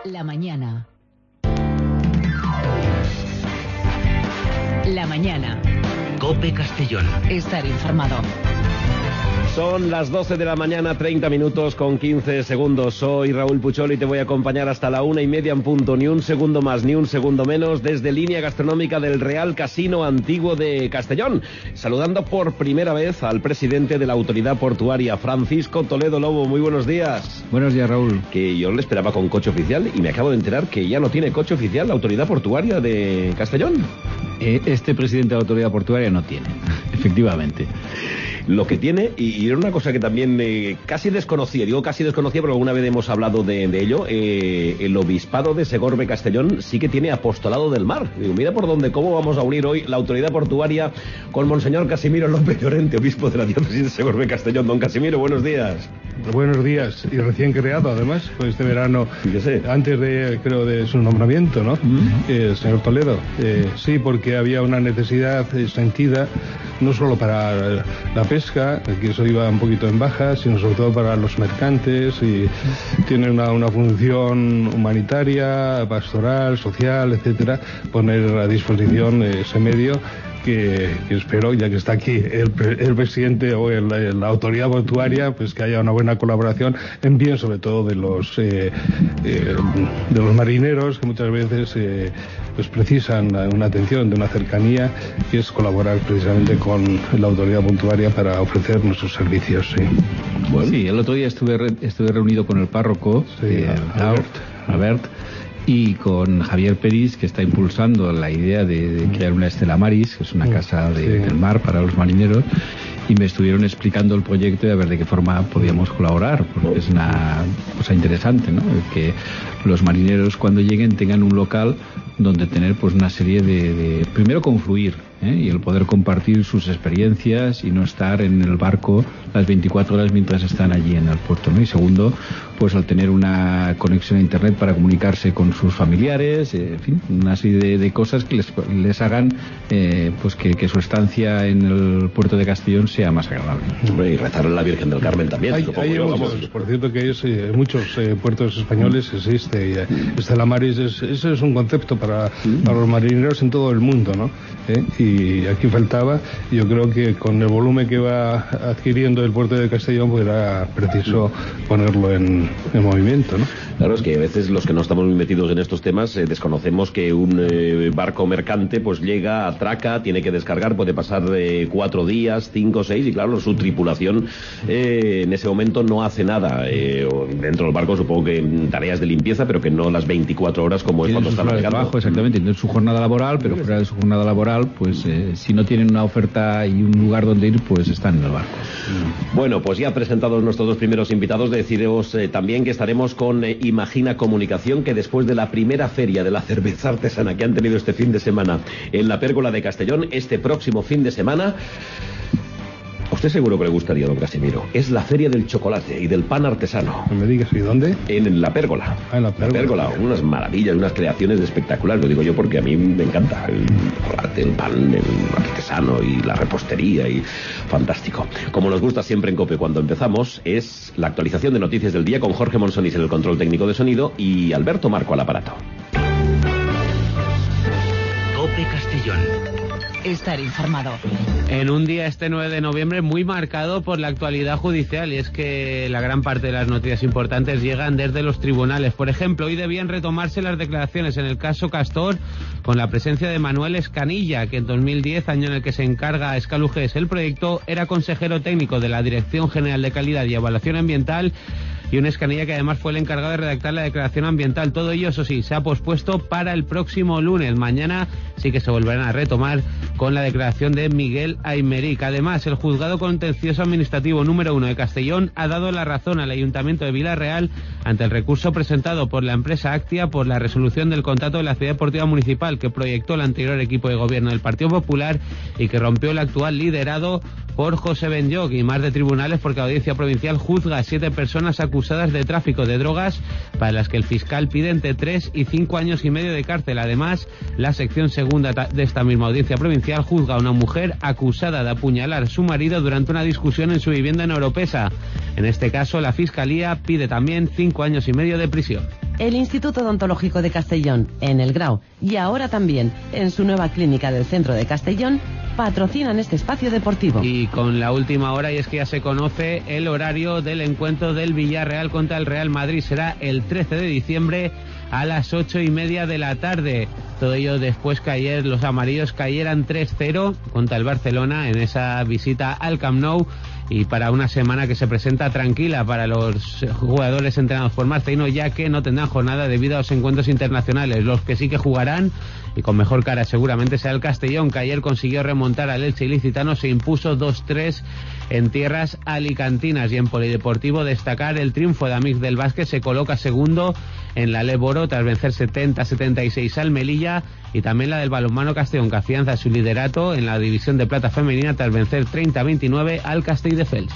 La mañana. La mañana. COPE Castellón. Estar informado. Son las 12 de la mañana, 30 minutos con 15 segundos. Soy Raúl Puchol y te voy a acompañar hasta la 1:30 en punto. Ni un segundo más, ni un segundo menos, desde línea gastronómica del Real Casino Antiguo de Castellón. Saludando por primera vez al presidente de la Autoridad Portuaria, Francisco Toledo Lobo. Muy buenos días. Buenos días, Raúl. Que yo le esperaba con coche oficial y me acabo de enterar que ya no tiene coche oficial la Autoridad Portuaria de Castellón. Este presidente de la Autoridad Portuaria no tiene, efectivamente. Lo que tiene, y era una cosa que también casi desconocía, pero alguna vez hemos hablado de ello, el obispado de Segorbe Castellón sí que tiene apostolado del mar. Digo, mira por dónde, cómo vamos a unir hoy la Autoridad Portuaria con Monseñor Casimiro López Llorente, obispo de la diócesis de Segorbe Castellón. Don Casimiro, buenos días. Buenos días, y recién creado además, pues este verano, antes de su nombramiento, ¿no? Señor Toledo, sí, porque había una necesidad sentida, no solo para la pesca, que eso iba un poquito en baja, sino sobre todo para los mercantes, y tiene una función humanitaria, pastoral, social, etcétera, poner a disposición ese medio que espero, ya que está aquí el presidente o la autoridad portuaria, pues que haya una buena colaboración en bien sobre todo de los marineros, que muchas veces pues precisan una atención, de una cercanía, que es colaborar precisamente con la autoridad portuaria para ofrecer nuestros servicios. Sí. Bueno. Sí, el otro día estuve reunido con el párroco, Albert, y con Javier Peris, que está impulsando la idea de crear una Estela Maris, que es una casa del mar para los marineros, y me estuvieron explicando el proyecto y a ver de qué forma podíamos colaborar, porque es una cosa interesante, ¿no? Que los marineros cuando lleguen tengan un local donde tener pues una serie de primero confluir, y el poder compartir sus experiencias y no estar en el barco las 24 horas mientras están allí en el puerto, ¿no? Y segundo, pues al tener una conexión a internet para comunicarse con sus familiares, en fin, una serie de cosas que les hagan pues que su estancia en el puerto de Castellón sea más agradable. Y rezar a la Virgen del Carmen también. Hay muchos, por cierto, que en muchos puertos españoles existe Estela Maris, eso es un concepto para los marineros en todo el mundo, ¿no? Y aquí faltaba, yo creo que con el volumen que va adquiriendo el puerto de Castellón, pues era preciso ponerlo en movimiento, ¿no? Claro, es que a veces los que no estamos muy metidos en estos temas desconocemos que un barco mercante pues llega, atraca, tiene que descargar, puede pasar 4 días, 5, 6, y claro, su tripulación en ese momento no hace nada. Dentro del barco supongo que tareas de limpieza, pero que no las 24 horas como es cuando está navegando. Trabajo, exactamente, no es su jornada laboral, pero fuera de su jornada laboral, pues si no tienen una oferta y un lugar donde ir, pues están en el barco. Bueno, pues ya presentados nuestros dos primeros invitados, deciros también que estaremos con Imagina Comunicación, que después de la primera feria de la cerveza artesana que han tenido este fin de semana en la Pérgola de Castellón, este próximo fin de semana, a usted seguro que le gustaría, don Casimiro, es la feria del chocolate y del pan artesano. No me digas, ¿y dónde? En la Pérgola. En la Pérgola. Unas maravillas, unas creaciones espectaculares, lo digo yo porque a mí me encanta el chocolate, el pan, el artesano y la repostería, y fantástico. Como nos gusta siempre en COPE cuando empezamos, es la actualización de noticias del día con Jorge Monsonis en el control técnico de sonido y Alberto Marco al aparato. COPE Castellón. Estar informado. En un día, este 9 de noviembre, muy marcado por la actualidad judicial, y es que la gran parte de las noticias importantes llegan desde los tribunales. Por ejemplo, hoy debían retomarse las declaraciones en el caso Castor, con la presencia de Manuel Escanilla, que en 2010, año en el que se encarga a Escaluges el proyecto, era consejero técnico de la Dirección General de Calidad y Evaluación Ambiental, y un Escanilla que además fue el encargado de redactar la declaración ambiental. Todo ello, eso sí, se ha pospuesto para el próximo lunes. Mañana sí que se volverán a retomar con la declaración de Miguel Aymeric. Además, el Juzgado Contencioso Administrativo número 1 de Castellón ha dado la razón al Ayuntamiento de Vilarreal ante el recurso presentado por la empresa Actia por la resolución del contrato de la Ciudad Deportiva Municipal que proyectó el anterior equipo de gobierno del Partido Popular y que rompió el actual liderado por José Benlloch, y más de tribunales porque la Audiencia Provincial juzga a 7 personas acusadas de tráfico de drogas, para las que el fiscal pide entre 3 y 5 años y medio de cárcel. Además, la sección segunda de esta misma Audiencia Provincial juzga a una mujer acusada de apuñalar a su marido durante una discusión en su vivienda en Oropesa. En este caso, la Fiscalía pide también 5 años y medio de prisión. El Instituto Odontológico de Castellón, en El Grau, y ahora también en su nueva clínica del centro de Castellón, patrocinan este espacio deportivo. Y con la última hora, y es que ya se conoce el horario del encuentro del Villarreal contra el Real Madrid. Será el 13 de diciembre a las 8:30 de la tarde. Todo ello después que ayer los amarillos cayeran 3-0 contra el Barcelona en esa visita al Camp Nou, y para una semana que se presenta tranquila para los jugadores entrenados por Marcelino, ya que no tendrán jornada debido a los encuentros internacionales. Los que sí que jugarán, y con mejor cara seguramente, será el Castellón, que ayer consiguió remontar al Elche ilicitano, se impuso 2-3 en tierras alicantinas. Y en polideportivo destacar el triunfo de Amics del Básquet, se coloca segundo en la Leboro tras vencer 70-76 al Melilla, y también la del balonmano Castellón, que afianza su liderato en la división de plata femenina tras vencer 30-29 al Castelldefels.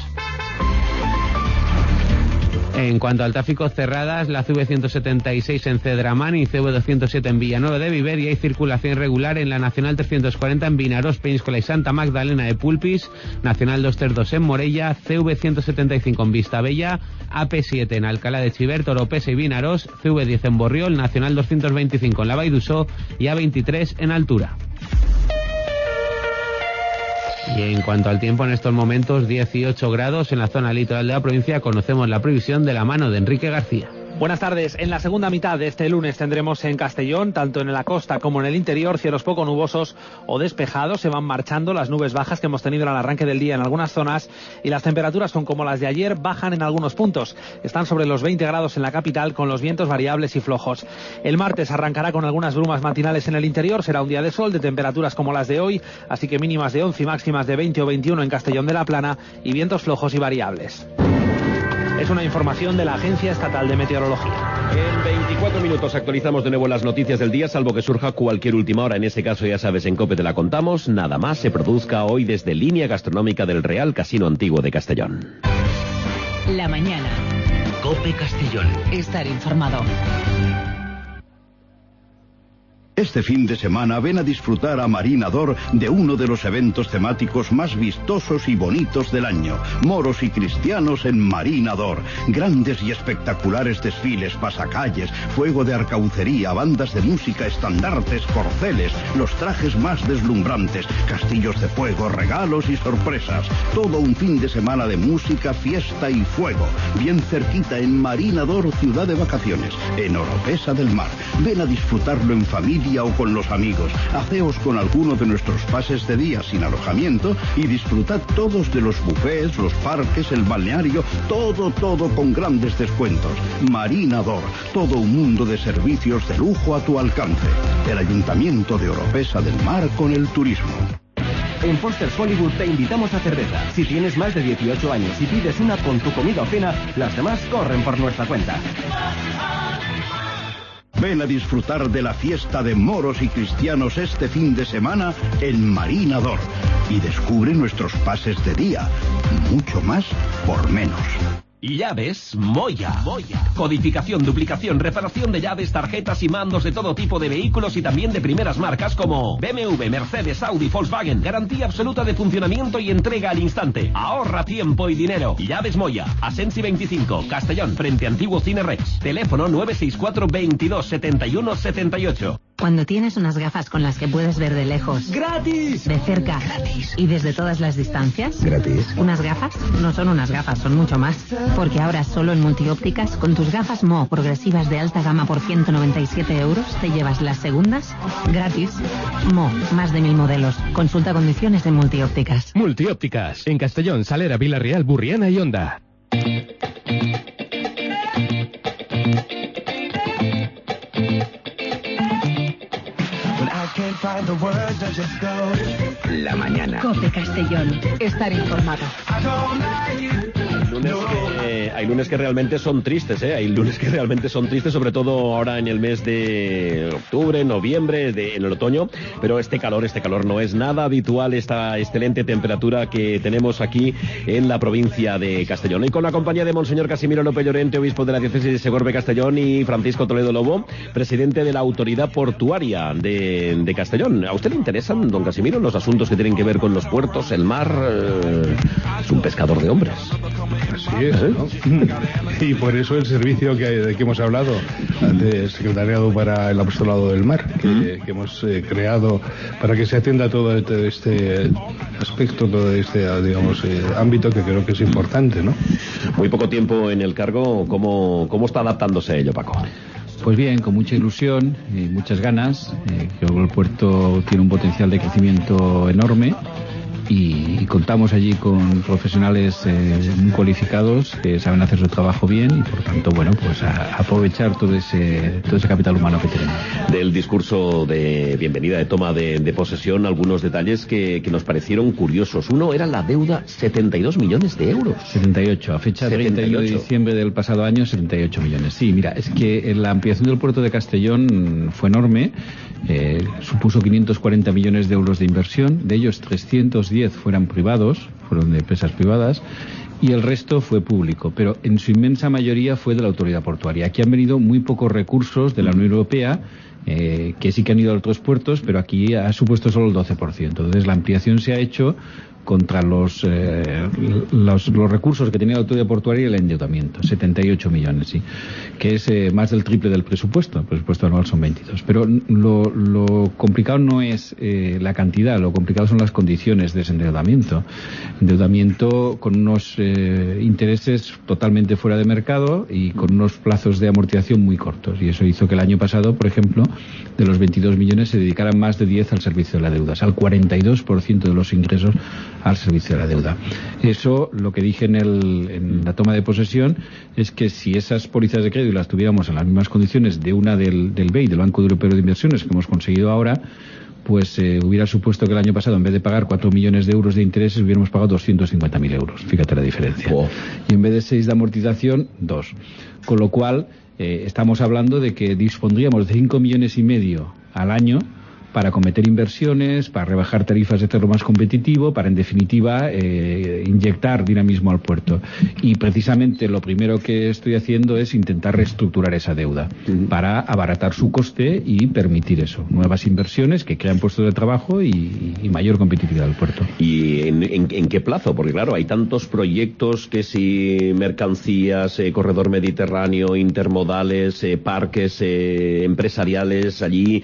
En cuanto al tráfico, cerradas la CV176 en Cedramán y CV207 en Villanueva de Viver, y hay circulación irregular en la Nacional 340 en Vinarós, Peñíscola y Santa Magdalena de Pulpis, Nacional 232 en Morella, CV175 en Vistabella, AP7 en Alcalá de Chivert, Oropesa y Vinarós, CV10 en Borriol, Nacional 225 en la Vall d'Uixó y A23 en Altura. Y en cuanto al tiempo, en estos momentos 18 grados en la zona litoral de la provincia. Conocemos la previsión de la mano de Enrique García. Buenas tardes. En la segunda mitad de este lunes tendremos en Castellón, tanto en la costa como en el interior, cielos poco nubosos o despejados. Se van marchando las nubes bajas que hemos tenido al arranque del día en algunas zonas, y las temperaturas son como las de ayer, bajan en algunos puntos. Están sobre los 20 grados en la capital, con los vientos variables y flojos. El martes arrancará con algunas brumas matinales en el interior. Será un día de sol, de temperaturas como las de hoy, así que mínimas de 11 y máximas de 20 o 21 en Castellón de la Plana, y vientos flojos y variables. Es una información de la Agencia Estatal de Meteorología. En 24 minutos actualizamos de nuevo las noticias del día, salvo que surja cualquier última hora. En ese caso, ya sabes, en COPE te la contamos. Nada más se produzca hoy desde Línea Gastronómica del Real Casino Antiguo de Castellón. La mañana. COPE Castellón. Estar informado. Este fin de semana ven a disfrutar a Marinador de uno de los eventos temáticos más vistosos y bonitos del año. Moros y cristianos en Marinador. Grandes y espectaculares desfiles, pasacalles, fuego de arcaucería, bandas de música, estandartes, corceles, los trajes más deslumbrantes, castillos de fuego, regalos y sorpresas. Todo un fin de semana de música, fiesta y fuego. Bien cerquita en Marinador, ciudad de vacaciones, en Oropesa del Mar. Ven a disfrutarlo en familia o con los amigos. Haceos con alguno de nuestros pases de día sin alojamiento y disfrutad todos de los buffets, los parques, el balneario, todo con grandes descuentos. Marinador, todo un mundo de servicios de lujo a tu alcance. El Ayuntamiento de Oropesa del Mar con el turismo. En Foster's Hollywood te invitamos a cerveza. Si tienes más de 18 años y pides una con tu comida o cena, las demás corren por nuestra cuenta. Ven a disfrutar de la fiesta de moros y cristianos este fin de semana en Marinador y descubre nuestros pases de día. Mucho más por menos. Llaves Moya. Codificación, duplicación, reparación de llaves, tarjetas y mandos de todo tipo de vehículos y también de primeras marcas como BMW, Mercedes, Audi, Volkswagen. Garantía absoluta de funcionamiento y entrega al instante. Ahorra tiempo y dinero. Llaves Moya, Asensi 25, Castellón, frente a Antiguo Cine Rex. Teléfono 964 22 71 78. Cuando tienes unas gafas con las que puedes ver de lejos, ¡gratis! De cerca, ¡gratis! Y desde todas las distancias, ¡gratis! Unas gafas no son unas gafas, son mucho más. Porque ahora solo en Multiópticas, con tus gafas Mo progresivas de alta gama por 197 euros, te llevas las segundas gratis. Mo, más de 1000 modelos. Consulta condiciones en Multiópticas. Multiópticas, en Castellón, Salera, Vila-real, Burriana y Onda. La mañana. COPE Castellón. Estar informado. Hay lunes que realmente son tristes, ¿eh? Hay lunes que realmente son tristes, sobre todo ahora en el mes de octubre, noviembre, en el otoño. Pero este calor no es nada habitual, esta excelente temperatura que tenemos aquí en la provincia de Castellón. Y con la compañía de Monseñor Casimiro López Llorente, obispo de la diócesis de Segorbe Castellón, y Francisco Toledo Lobo, presidente de la Autoridad Portuaria de Castellón. ¿A usted le interesan, don Casimiro, los asuntos que tienen que ver con los puertos, el mar? Es un pescador de hombres. Así es, ¿no? Y por eso el servicio de que hemos hablado, de Secretariado para el Apostolado del Mar, que hemos creado para que se atienda todo este aspecto, todo este, digamos, ámbito que creo que es importante, ¿no? Muy poco tiempo en el cargo, ¿cómo está adaptándose a ello, Paco? Pues bien, con mucha ilusión y muchas ganas. Creo que el puerto tiene un potencial de crecimiento enorme y contamos allí con profesionales muy cualificados que saben hacer su trabajo bien y por tanto, bueno, pues a aprovechar todo ese capital humano que tenemos. Del discurso de bienvenida, de toma de posesión, algunos detalles que nos parecieron curiosos. Uno era la deuda, 72 millones de euros. 78, a fecha 31 de diciembre del pasado año, 78 millones. Sí, mira, es que la ampliación del puerto de Castellón fue enorme, supuso 540 millones de euros de inversión, de ellos 310 fueron de empresas privadas, y el resto fue público, pero en su inmensa mayoría fue de la autoridad portuaria. Aquí han venido muy pocos recursos de la Unión Europea, que sí que han ido a otros puertos, pero aquí ha supuesto solo el 12%. Entonces la ampliación se ha hecho contra los recursos que tenía la autoridad portuaria y el endeudamiento, 78 millones, sí, que es más del triple del presupuesto. El presupuesto anual son 22. Pero lo complicado no es la cantidad, lo complicado son las condiciones de ese endeudamiento. Endeudamiento con unos intereses totalmente fuera de mercado y con unos plazos de amortización muy cortos. Y eso hizo que el año pasado, por ejemplo, de los 22 millones se dedicaran más de 10 al servicio de la deuda, al 42% de los ingresos al servicio de la deuda. Eso, lo que dije en la toma de posesión, es que si esas pólizas de crédito las tuviéramos en las mismas condiciones de una del BEI, del Banco Europeo de Inversiones, que hemos conseguido ahora, pues hubiera supuesto que el año pasado, en vez de pagar 4 millones de euros de intereses, hubiéramos pagado 250.000 euros. Fíjate la diferencia. Wow. Y en vez de 6 de amortización, 2. Con lo cual, estamos hablando de que dispondríamos de 5 millones y medio al año para cometer inversiones, para rebajar tarifas de hacerlo más competitivo, para en definitiva inyectar dinamismo al puerto. Y precisamente lo primero que estoy haciendo es intentar reestructurar esa deuda para abaratar su coste y permitir eso, nuevas inversiones que crean puestos de trabajo y mayor competitividad del puerto. ¿Y en qué plazo? Porque claro, hay tantos proyectos, que si mercancías, corredor mediterráneo, intermodales, parques empresariales allí,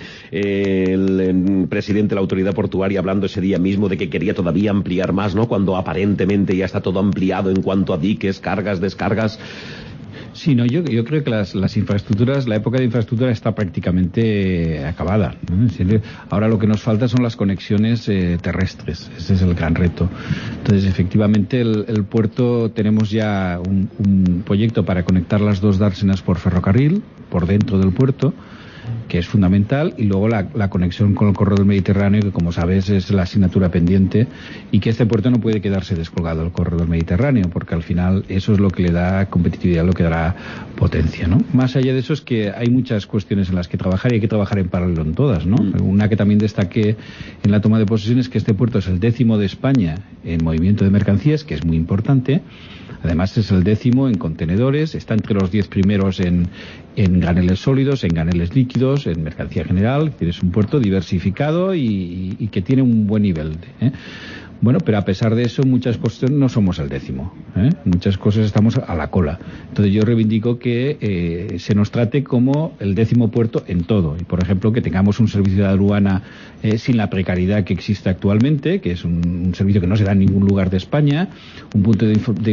el presidente de la autoridad portuaria hablando ese día mismo de que quería todavía ampliar más, ¿no? Cuando aparentemente ya está todo ampliado en cuanto a diques, cargas, descargas. Sí, no, yo creo que las infraestructuras, la época de infraestructura está prácticamente acabada, ¿no? Ahora lo que nos falta son las conexiones terrestres. Ese es el gran reto. Entonces, efectivamente, el puerto, tenemos ya un proyecto para conectar las dos dársenas por ferrocarril, por dentro del puerto, que es fundamental, y luego la conexión con el corredor mediterráneo, que como sabes es la asignatura pendiente, y que este puerto no puede quedarse descolgado del corredor mediterráneo, porque al final eso es lo que le da competitividad, lo que dará potencia, ¿no? Más allá de eso es que hay muchas cuestiones en las que trabajar y hay que trabajar en paralelo en todas, ¿no? Una que también destaqué en la toma de posesión es que este puerto es el 10º de España en movimiento de mercancías, que es muy importante. Además es el 10º en contenedores, está entre los 10 primeros en graneles sólidos, en graneles líquidos, en mercancía general. Tienes un puerto diversificado y que tiene un buen nivel. Bueno, pero a pesar de eso, muchas cosas no somos el 10º. Muchas cosas estamos a la cola. Entonces yo reivindico que se nos trate como el 10º puerto en todo. Y por ejemplo, que tengamos un servicio de aduana sin la precariedad que existe actualmente, que es un servicio que no se da en ningún lugar de España, un punto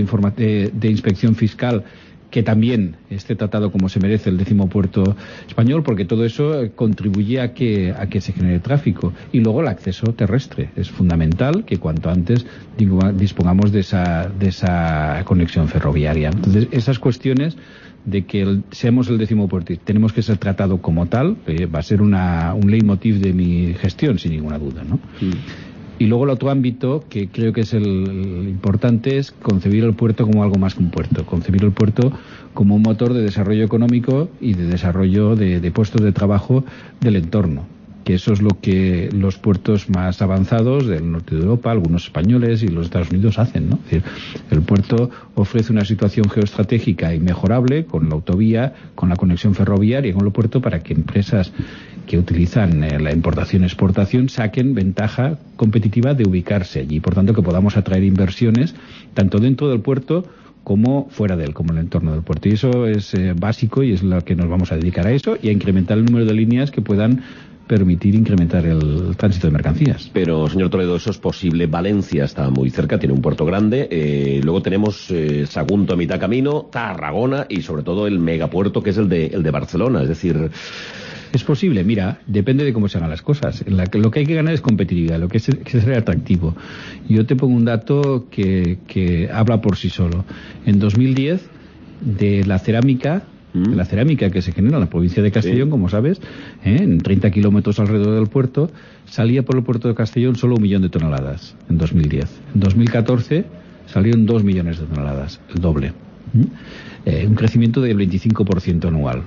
de inspección fiscal que también esté tratado como se merece el 10º puerto español, porque todo eso contribuye a que se genere tráfico. Y luego el acceso terrestre. Es fundamental que cuanto antes dispongamos de esa conexión ferroviaria. Entonces, esas cuestiones de que seamos el 10º puerto. Tenemos que ser tratado como tal, va a ser un leitmotiv de mi gestión, sin ninguna duda, ¿no? Y luego el otro ámbito, que creo que es el importante, es concebir el puerto como algo más que un puerto. Concebir el puerto como un motor de desarrollo económico y de desarrollo de puestos de trabajo del entorno. Que eso es lo que los puertos más avanzados del norte de Europa, algunos españoles y los Estados Unidos hacen, ¿no? Es decir, el puerto ofrece una situación geoestratégica inmejorable con la autovía, con la conexión ferroviaria con el puerto para que empresas que utilizan la importación-exportación saquen ventaja competitiva de ubicarse allí. Por tanto, que podamos atraer inversiones tanto dentro del puerto como fuera de él, como en el entorno del puerto. Y eso es básico y es lo que nos vamos a dedicar a eso y a incrementar el número de líneas que puedan permitir incrementar el tránsito de mercancías. Pero, señor Toledo, eso es posible. Valencia está muy cerca, tiene un puerto grande. Luego tenemos Sagunto a mitad camino, Tarragona y sobre todo el megapuerto que es el de Barcelona. Es decir, es posible, mira, depende de cómo se hagan las cosas. Lo que hay que ganar es competitividad, lo que es ser atractivo. Yo te pongo un dato que habla por sí solo. En 2010, de la cerámica que se genera en la provincia de Castellón, como sabes, en 30 kilómetros alrededor del puerto, salía por el puerto de Castellón solo 1 millón de toneladas en 2010. En 2014 salieron 2 millones de toneladas, el doble. Un crecimiento del 25% anual.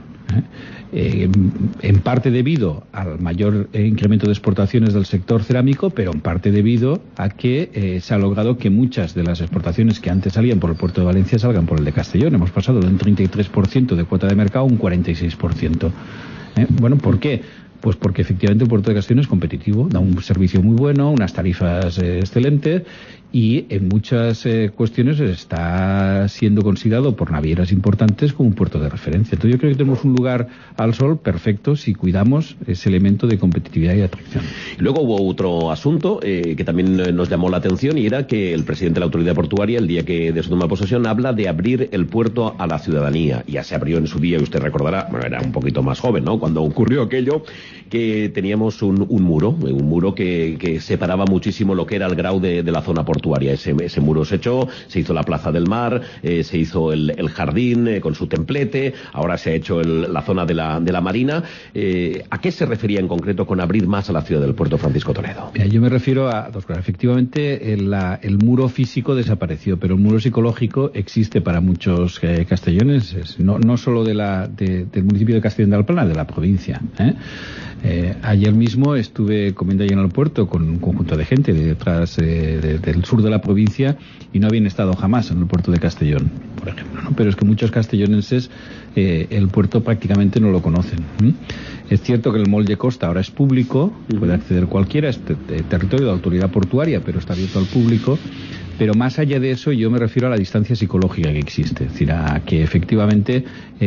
En parte debido al mayor incremento de exportaciones del sector cerámico, pero en parte debido a que se ha logrado que muchas de las exportaciones que antes salían por el puerto de Valencia salgan por el de Castellón. Hemos pasado de un 33% de cuota de mercado a un 46%. Bueno, ¿por qué? Pues porque efectivamente el puerto de Castellón es competitivo, da un servicio muy bueno, unas tarifas excelentes y en muchas cuestiones está siendo considerado por navieras importantes como un puerto de referencia. Entonces yo creo que tenemos un lugar al sol perfecto si cuidamos ese elemento de competitividad y atracción. Luego hubo otro asunto que también nos llamó la atención y era que el presidente de la autoridad portuaria, el día que de su toma de posesión, habla de abrir el puerto a la ciudadanía. Ya se abrió en su día, y usted recordará, bueno, era un poquito más joven, ¿no?, cuando ocurrió aquello, que teníamos un muro que separaba muchísimo lo que era el Grau de la zona portuaria. Ese muro se echó, se hizo la Plaza del Mar, se hizo el jardín con su templete, ahora se ha hecho la zona de la Marina. ¿A qué se refería en concreto con abrir más a la ciudad del puerto, Francisco Toledo? Yo me refiero a dos cosas. Efectivamente, el muro físico desapareció, pero el muro psicológico existe para muchos castelloneses, no solo del municipio de Castellón de Alplana, de la provincia. Ayer mismo estuve comiendo allí en el puerto con un conjunto de gente detrás del sur de la provincia y no habían estado jamás en el puerto de Castellón, por ejemplo, ¿no? Pero es que muchos castellonenses el puerto prácticamente no lo conocen. Es cierto que el molde costa ahora es público, puede acceder cualquiera, es territorio de autoridad portuaria, pero está abierto al público. Pero más allá de eso, yo me refiero a la distancia psicológica que existe. Es decir, a que efectivamente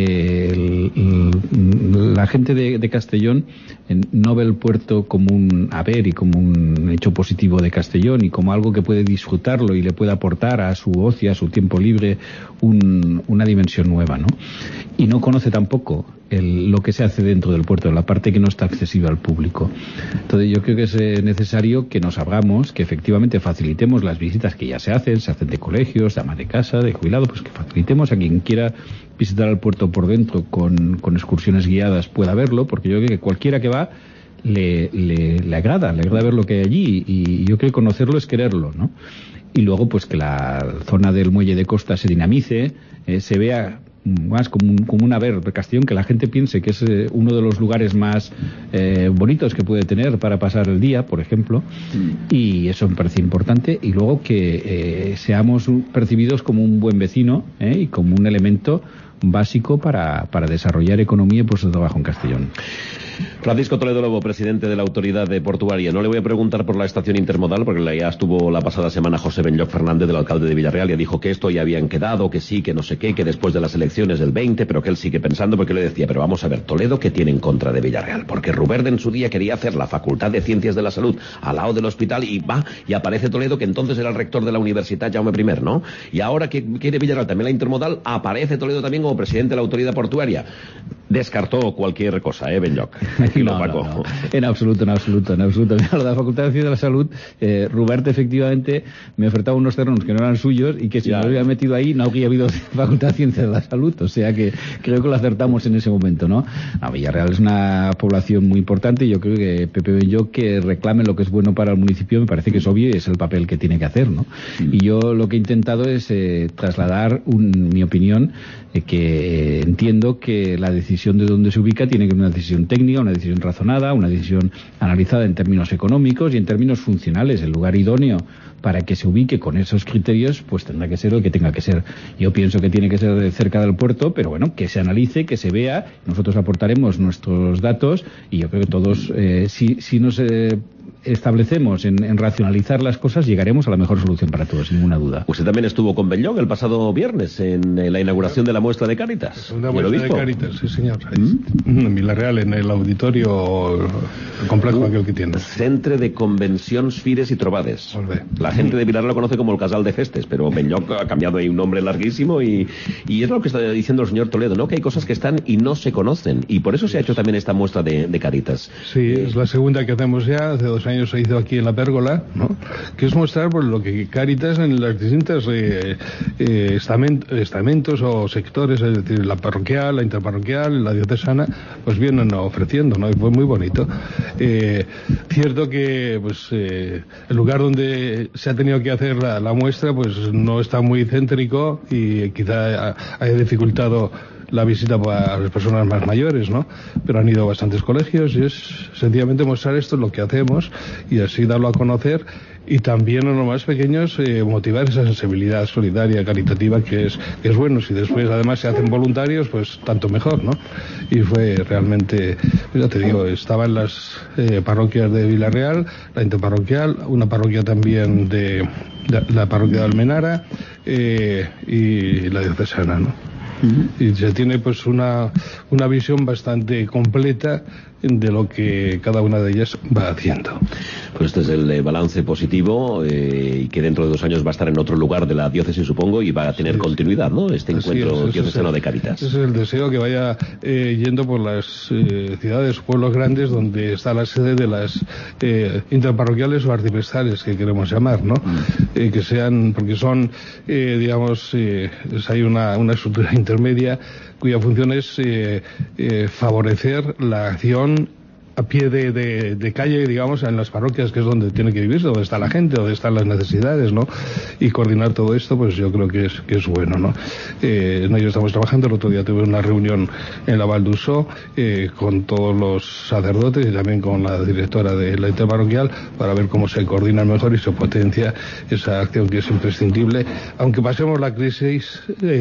la gente de Castellón no ve el puerto como un haber y como un hecho positivo de Castellón y como algo que puede disfrutarlo y le puede aportar a su ocio, a su tiempo libre, una dimensión nueva, ¿no? Y no conoce tampoco lo que se hace dentro del puerto, la parte que no está accesible al público. Entonces yo creo que es necesario que nos abramos, que efectivamente facilitemos las visitas que ya se hacen de colegios, de amas de casa, de jubilado, pues que facilitemos a quien quiera visitar el puerto por dentro con excursiones guiadas pueda verlo, porque yo creo que cualquiera que va le agrada ver lo que hay allí y yo creo que conocerlo es quererlo, ¿no? Y luego pues que la zona del muelle de costa se dinamice, se vea más como un haber de Castellón, que la gente piense que es uno de los lugares más bonitos que puede tener para pasar el día, por ejemplo, y eso me parece importante, y luego que seamos percibidos como un buen vecino y como un elemento básico para desarrollar economía y puestos de trabajo en Castellón. Francisco Toledo Lobo, presidente de la Autoridad Portuaria. No le voy a preguntar por la estación intermodal, porque ya estuvo la pasada semana José Benlloch Fernández, del alcalde de Villarreal, y dijo que esto ya habían quedado, que sí, que no sé qué, que después de las elecciones del 20, pero que él sigue pensando, porque le decía, pero vamos a ver, Toledo, ¿qué tiene en contra de Villarreal? Porque Ruberde en su día quería hacer la Facultad de Ciencias de la Salud al lado del hospital y aparece Toledo, que entonces era el rector de la Universidad Jaume I, ¿no? Y ahora que quiere Villarreal también la intermodal, aparece Toledo también como presidente de la Autoridad Portuaria. Descartó cualquier cosa, Benlloc. No, Paco. No. En absoluto. Mira, lo de la Facultad de Ciencias de la Salud, Rubert efectivamente me ofertaba unos terrenos que no eran suyos y que si me hubiera metido ahí no habría habido Facultad de Ciencias de la Salud, o sea que creo que lo acertamos en ese momento, ¿no? Villarreal es una población muy importante y yo creo que Pepe Benlloc, que reclame lo que es bueno para el municipio, me parece que es obvio y es el papel que tiene que hacer, ¿no? Y yo lo que he intentado es trasladar mi opinión, que entiendo que la decisión de dónde se ubica tiene que ser una decisión técnica, una decisión razonada, una decisión analizada en términos económicos y en términos funcionales. El lugar idóneo para que se ubique con esos criterios, pues tendrá que ser lo que tenga que ser. Yo pienso que tiene que ser cerca del puerto, pero bueno, que se analice, que se vea, nosotros aportaremos nuestros datos y yo creo que todos, si nos establecemos en racionalizar las cosas, llegaremos a la mejor solución para todos, sin ninguna duda. Usted también estuvo con Benlloc el pasado viernes en la inauguración de la muestra de Cáritas. Una muestra de Cáritas, sí señor. En Villarreal, en el auditorio, el complejo aquel que tiene. Centre de Convencions, Fires y Trobades. La gente de Villarreal lo conoce como el Casal de Festes, pero Benlloc ha cambiado ahí un nombre larguísimo y es lo que está diciendo el señor Toledo, ¿no? Que hay cosas que están y no se conocen, y por eso se ha hecho también esta muestra de Cáritas. Sí, es la segunda que hacemos ya. Hace 2 años se hizo aquí en la Pérgola, ¿no? Que es mostrar por lo que Cáritas en las distintas estamentos o sectores, es decir, la parroquial, la interparroquial, la diocesana, pues vienen ofreciendo, ¿no? Y fue muy bonito. Cierto que pues el lugar donde se ha tenido que hacer la muestra pues no está muy céntrico y quizá haya dificultado la visita para las personas más mayores, ¿no? Pero han ido a bastantes colegios y es sencillamente mostrar esto, lo que hacemos, y así darlo a conocer, y también a los más pequeños motivar esa sensibilidad solidaria, caritativa, que es bueno. Si después además se hacen voluntarios, pues tanto mejor, ¿no? Y fue realmente, ya te digo, estaba en las parroquias de Villarreal, la interparroquial, una parroquia también de la parroquia de Almenara y la diocesana, ¿no? Y se tiene pues una visión bastante completa de lo que cada una de ellas va haciendo. Pues este es el balance positivo, y que dentro de 2 años va a estar en otro lugar de la diócesis, supongo, y va a tener continuidad, ¿no? Este encuentro diocesano de Cáritas. Ese es el deseo, que vaya yendo por las ciudades, pueblos grandes donde está la sede de las interparroquiales o arciprestales, que queremos llamar, ¿no? Que sean, porque son, digamos, hay una estructura intermedia cuya función es favorecer la acción a pie de calle, digamos, en las parroquias, que es donde tiene que vivir, donde está la gente, donde están las necesidades, ¿no? Y coordinar todo esto, pues yo creo que es bueno, ¿no? En ello estamos trabajando. El otro día tuve una reunión en la Val d'Ussó con todos los sacerdotes y también con la directora de la interparroquial, para ver cómo se coordina mejor y se potencia esa acción que es imprescindible. Aunque pasemos la crisis,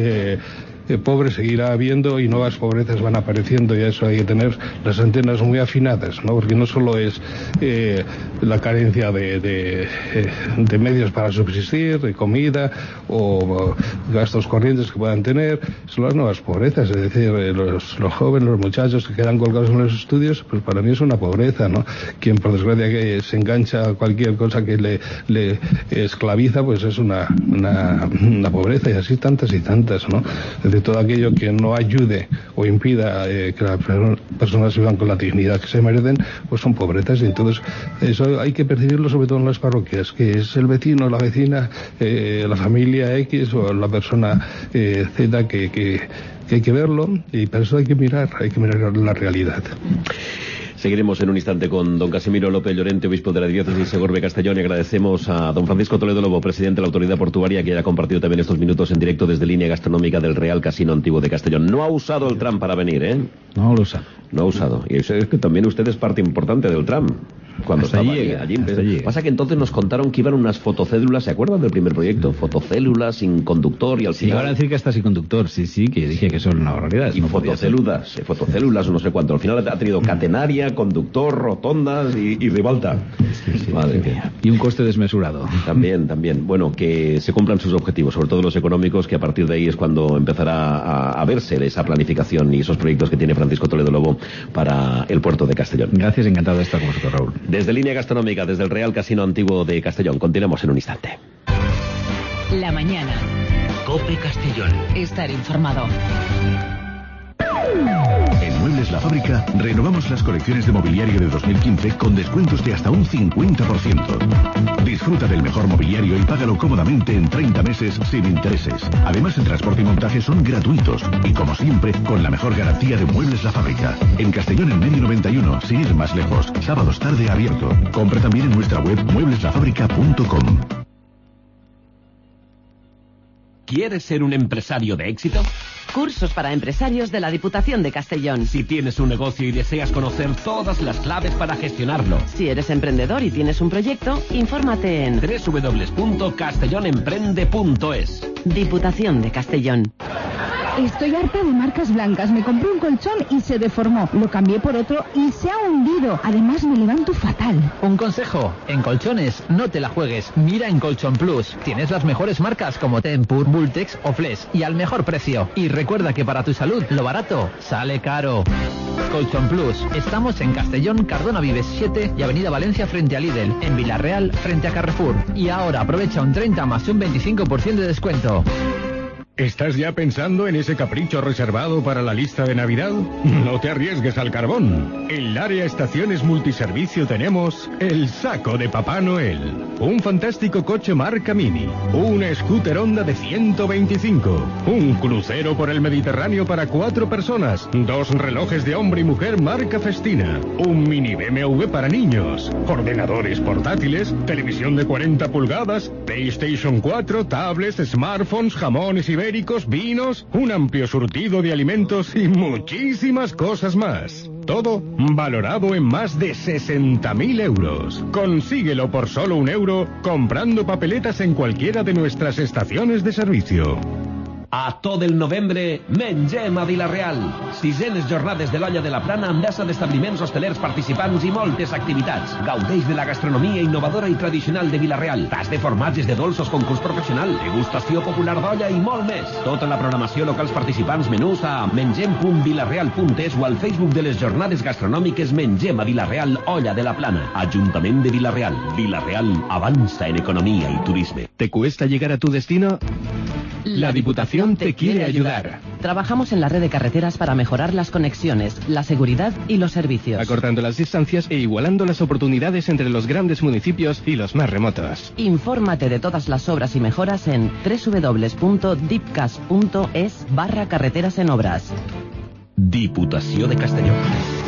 pobre seguirá habiendo y nuevas pobrezas van apareciendo, y a eso hay que tener las antenas muy afinadas, ¿no? Porque no solo es la carencia de medios para subsistir, de comida o gastos corrientes que puedan tener, son las nuevas pobrezas, es decir, los jóvenes, los muchachos que quedan colgados en los estudios, pues para mí es una pobreza, ¿no? Quien por desgracia que se engancha a cualquier cosa que le esclaviza, pues es una pobreza, y así tantas y tantas, ¿no? De todo aquello que no ayude o impida que las personas vivan con la dignidad que se merecen, pues son pobrezas. Y entonces eso hay que percibirlo sobre todo en las parroquias, que es el vecino, la vecina, la familia X o la persona Z que hay que verlo, y para eso hay que mirar la realidad. Seguiremos en un instante con don Casimiro López Llorente, obispo de la diócesis de Segorbe-Castellón, y agradecemos a don Francisco Toledo Lobo, presidente de la Autoridad Portuaria, que haya compartido también estos minutos en directo desde línea gastronómica del Real Casino Antiguo de Castellón. No ha usado el tram para venir, ¿eh? No lo usa. No ha usado. Y es que también usted es parte importante del tram. Cuando hasta estaba allí. Pasa que entonces nos contaron que iban unas fotocélulas, ¿se acuerdan del primer proyecto? Fotocélulas sin conductor, y al final... Llegaron a decir que hasta sin conductor, sí, que dije que son una barbaridad. Y no fotocélulas, no sé cuánto. Al final ha tenido catenaria, conductor, rotondas y ribalta. Sí, madre mía. Y un coste desmesurado. También. Bueno, que se cumplan sus objetivos, sobre todo los económicos, que a partir de ahí es cuando empezará a verse esa planificación y esos proyectos que tiene Francisco Toledo Lobo para el puerto de Castellón. Gracias, encantado de estar con vosotros, Raúl. Desde Línea Gastronómica, desde el Real Casino Antiguo de Castellón. Continuamos en un instante. La mañana. COPE Castellón. Estar informado. En Muebles La Fábrica, renovamos las colecciones de mobiliario de 2015 con descuentos de hasta un 50%. Disfruta del mejor mobiliario y págalo cómodamente en 30 meses sin intereses. Además, el transporte y montaje son gratuitos y, como siempre, con la mejor garantía de Muebles La Fábrica. En Castellón en medio 91, sin ir más lejos. Sábados tarde abierto. Compra también en nuestra web muebleslafábrica.com. ¿Quieres ser un empresario de éxito? Cursos para empresarios de la Diputación de Castellón. Si tienes un negocio y deseas conocer todas las claves para gestionarlo. Si eres emprendedor y tienes un proyecto, infórmate en www.castellonemprende.es. Diputación de Castellón. Estoy harta de marcas blancas. Me compré un colchón y se deformó. Lo cambié por otro y se ha hundido. Además, me levanto fatal. Un consejo. En colchones, no te la juegues. Mira en Colchón Plus. Tienes las mejores marcas como Tempur, Bultex o Flex y al mejor precio. Y recuerda que para tu salud, lo barato sale caro. Colchón Plus. Estamos en Castellón, Cardona Vives 7 y Avenida Valencia frente a Lidl. En Villarreal, frente a Carrefour. Y ahora aprovecha un 30 más un 25% de descuento. ¿Estás ya pensando en ese capricho reservado para la lista de Navidad? No te arriesgues al carbón. En el área estaciones multiservicio tenemos el saco de Papá Noel. Un fantástico coche marca Mini. Una scooter Honda de 125. Un crucero por el Mediterráneo para 4 personas. 2 relojes de hombre y mujer marca Festina. Un mini BMW para niños. Ordenadores portátiles. Televisión de 40 pulgadas. PlayStation 4, tablets, smartphones, jamones ibéricos, vinos, un amplio surtido de alimentos y muchísimas cosas más. Todo valorado en más de 60.000 euros. Consíguelo por solo €1 comprando papeletas en cualquiera de nuestras estaciones de servicio. A tot el novembre, mengem a Vila-real. 6enes jornades de l'Olla de la Plana amb massa d'establiments hostelers participants i moltes activitats. Gaudeix de la gastronomia innovadora i tradicional de Vila-real. Tas de formatges, de dolços, concurs professional, degustació popular d'olla i molt més. Tota la programació locals participants, menús a mengem.vilareal.es o al Facebook de les jornades gastronòmiques Mengem a Vila-real, Olla de la Plana. Ajuntament de Vila-real. Vila-real avanza en economía y turismo. ¿Te cuesta llegar a tu destino? La Diputación te quiere ayudar. Trabajamos en la red de carreteras para mejorar las conexiones, la seguridad y los servicios. Acortando las distancias e igualando las oportunidades entre los grandes municipios y los más remotos. Infórmate de todas las obras y mejoras en www.dipcas.es/carreteras en obras. Diputació de Castelló.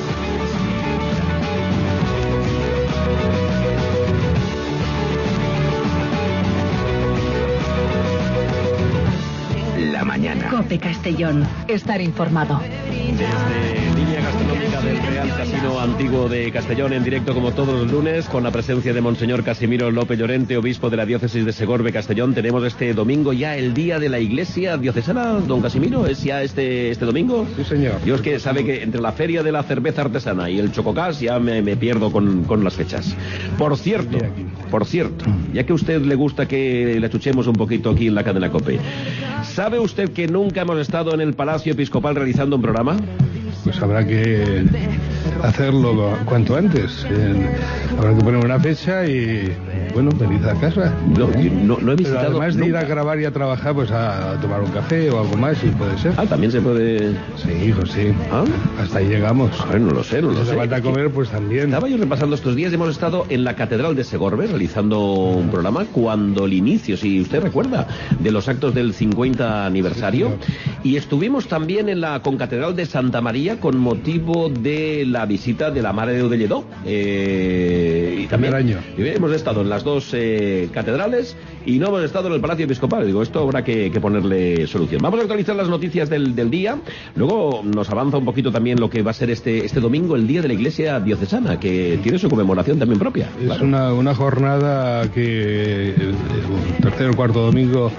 La mañana. COPE Castellón. Estar informado. Desde línea gastronómica del Real Casino Antiguo de Castellón, en directo como todos los lunes, con la presencia de Monseñor Casimiro López Llorente, obispo de la diócesis de Segorbe Castellón. Tenemos este domingo ya el día de la iglesia diocesana, don Casimiro. ¿Es ya este domingo? Sí, señor. Yo es que sabe que entre la feria de la cerveza artesana y el chococás ya me pierdo con las fechas. Por cierto, ya que a usted le gusta que le achuchemos un poquito aquí en la cadena COPE, ¿sabe usted que nunca hemos estado en el Palacio Episcopal realizando un programa? Pues habrá que hacerlo cuanto antes. Habrá que poner una fecha y, bueno, venid a casa. No he visitado. Pero además de ir nunca. a grabar y a trabajar, pues a tomar un café o algo más, si puede ser. Ah, también se puede. Sí, hijo, sí. ¿Ah? Hasta ahí llegamos. A ver, no lo sé. Si hace falta comer, pues también. Estaba yo repasando estos días, hemos estado en la Catedral de Segorbe realizando un programa cuando el inicio, si usted recuerda, de los actos del 50 aniversario. Y estuvimos también en la Concatedral de Santa María con motivo de la visita de la Mare de Déu de Lledó. Y también hemos estado en las dos catedrales y no hemos estado en el Palacio Episcopal. Digo, esto habrá que ponerle solución. Vamos a actualizar las noticias del día. Luego nos avanza un poquito también lo que va a ser este domingo, el Día de la Iglesia Diocesana, que tiene su conmemoración también propia. Es claro. una jornada que el tercer o cuarto domingo...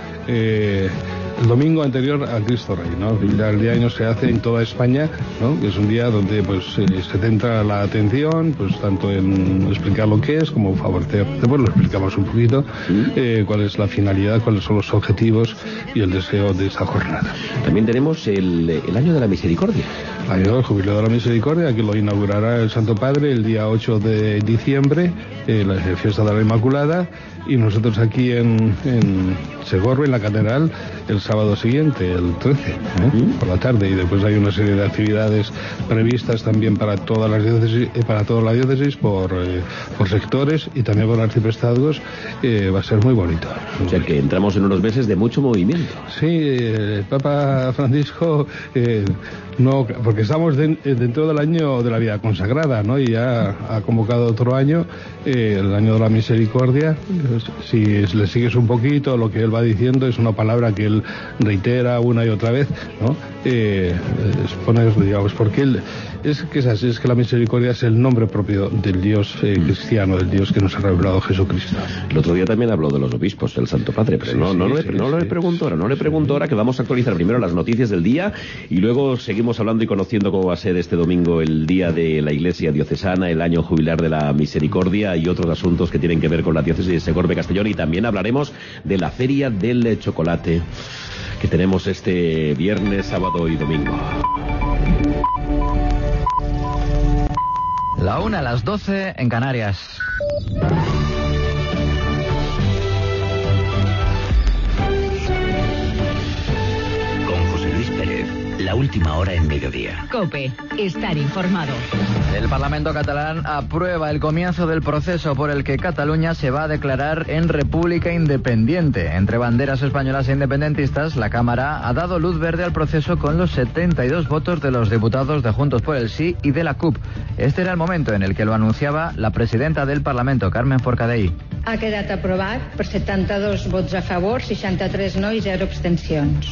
el domingo anterior a Cristo Rey, ¿no? El día de año se hace en toda España, ¿no? Es un día donde pues se centra la atención, pues tanto en explicar lo que es como favorecer. Después lo explicamos un poquito, cuál es la finalidad, cuáles son los objetivos y el deseo de esta jornada. También tenemos el Año de la Misericordia. El Jubileo de la Misericordia, que lo inaugurará el Santo Padre el día 8 de diciembre, la fiesta de la Inmaculada, y nosotros aquí en Segorbe, en la Catedral, el sábado siguiente, el 13, por la tarde, y después hay una serie de actividades previstas también para todas las diócesis, para toda la diócesis por sectores y también por arciprestazgos. Va a ser muy bonito. O sea que entramos en unos meses de mucho movimiento. Sí, el Papa Francisco no, porque estamos dentro del año de la vida consagrada, ¿no? Y ya ha convocado otro año, el año de la misericordia. Si le sigues un poquito lo que él va diciendo, es una palabra que él reitera una y otra vez, ¿no? Digamos, porque él es que es así, es que la misericordia es el nombre propio del Dios cristiano, del Dios que nos ha revelado Jesucristo. El otro día también habló de los obispos, el Santo Padre, pero no le pregunto ahora, que vamos a actualizar primero las noticias del día y luego seguimos hablando y conociendo cómo va a ser este domingo el día de la Iglesia Diocesana, el año jubilar de la misericordia y otros asuntos que tienen que ver con la diócesis de Segorbe Castellón, y también hablaremos de la Feria del Chocolate que tenemos este viernes, sábado y domingo. La 1 a las 12 en Canarias. Con José Luis Pérez, la última hora en mediodía. COPE, estar informado. El Parlamento catalán aprueba el comienzo del proceso por el que Cataluña se va a declarar en república independiente. Entre banderas españolas e independentistas, la Cámara ha dado luz verde al proceso con los 72 votos de los diputados de Juntos por el Sí y de la CUP. Este era el momento en el que lo anunciaba la presidenta del Parlamento, Carmen Forcadell. Ha quedat aprovat per 72 vots a favor, 63 no i 0 abstencions.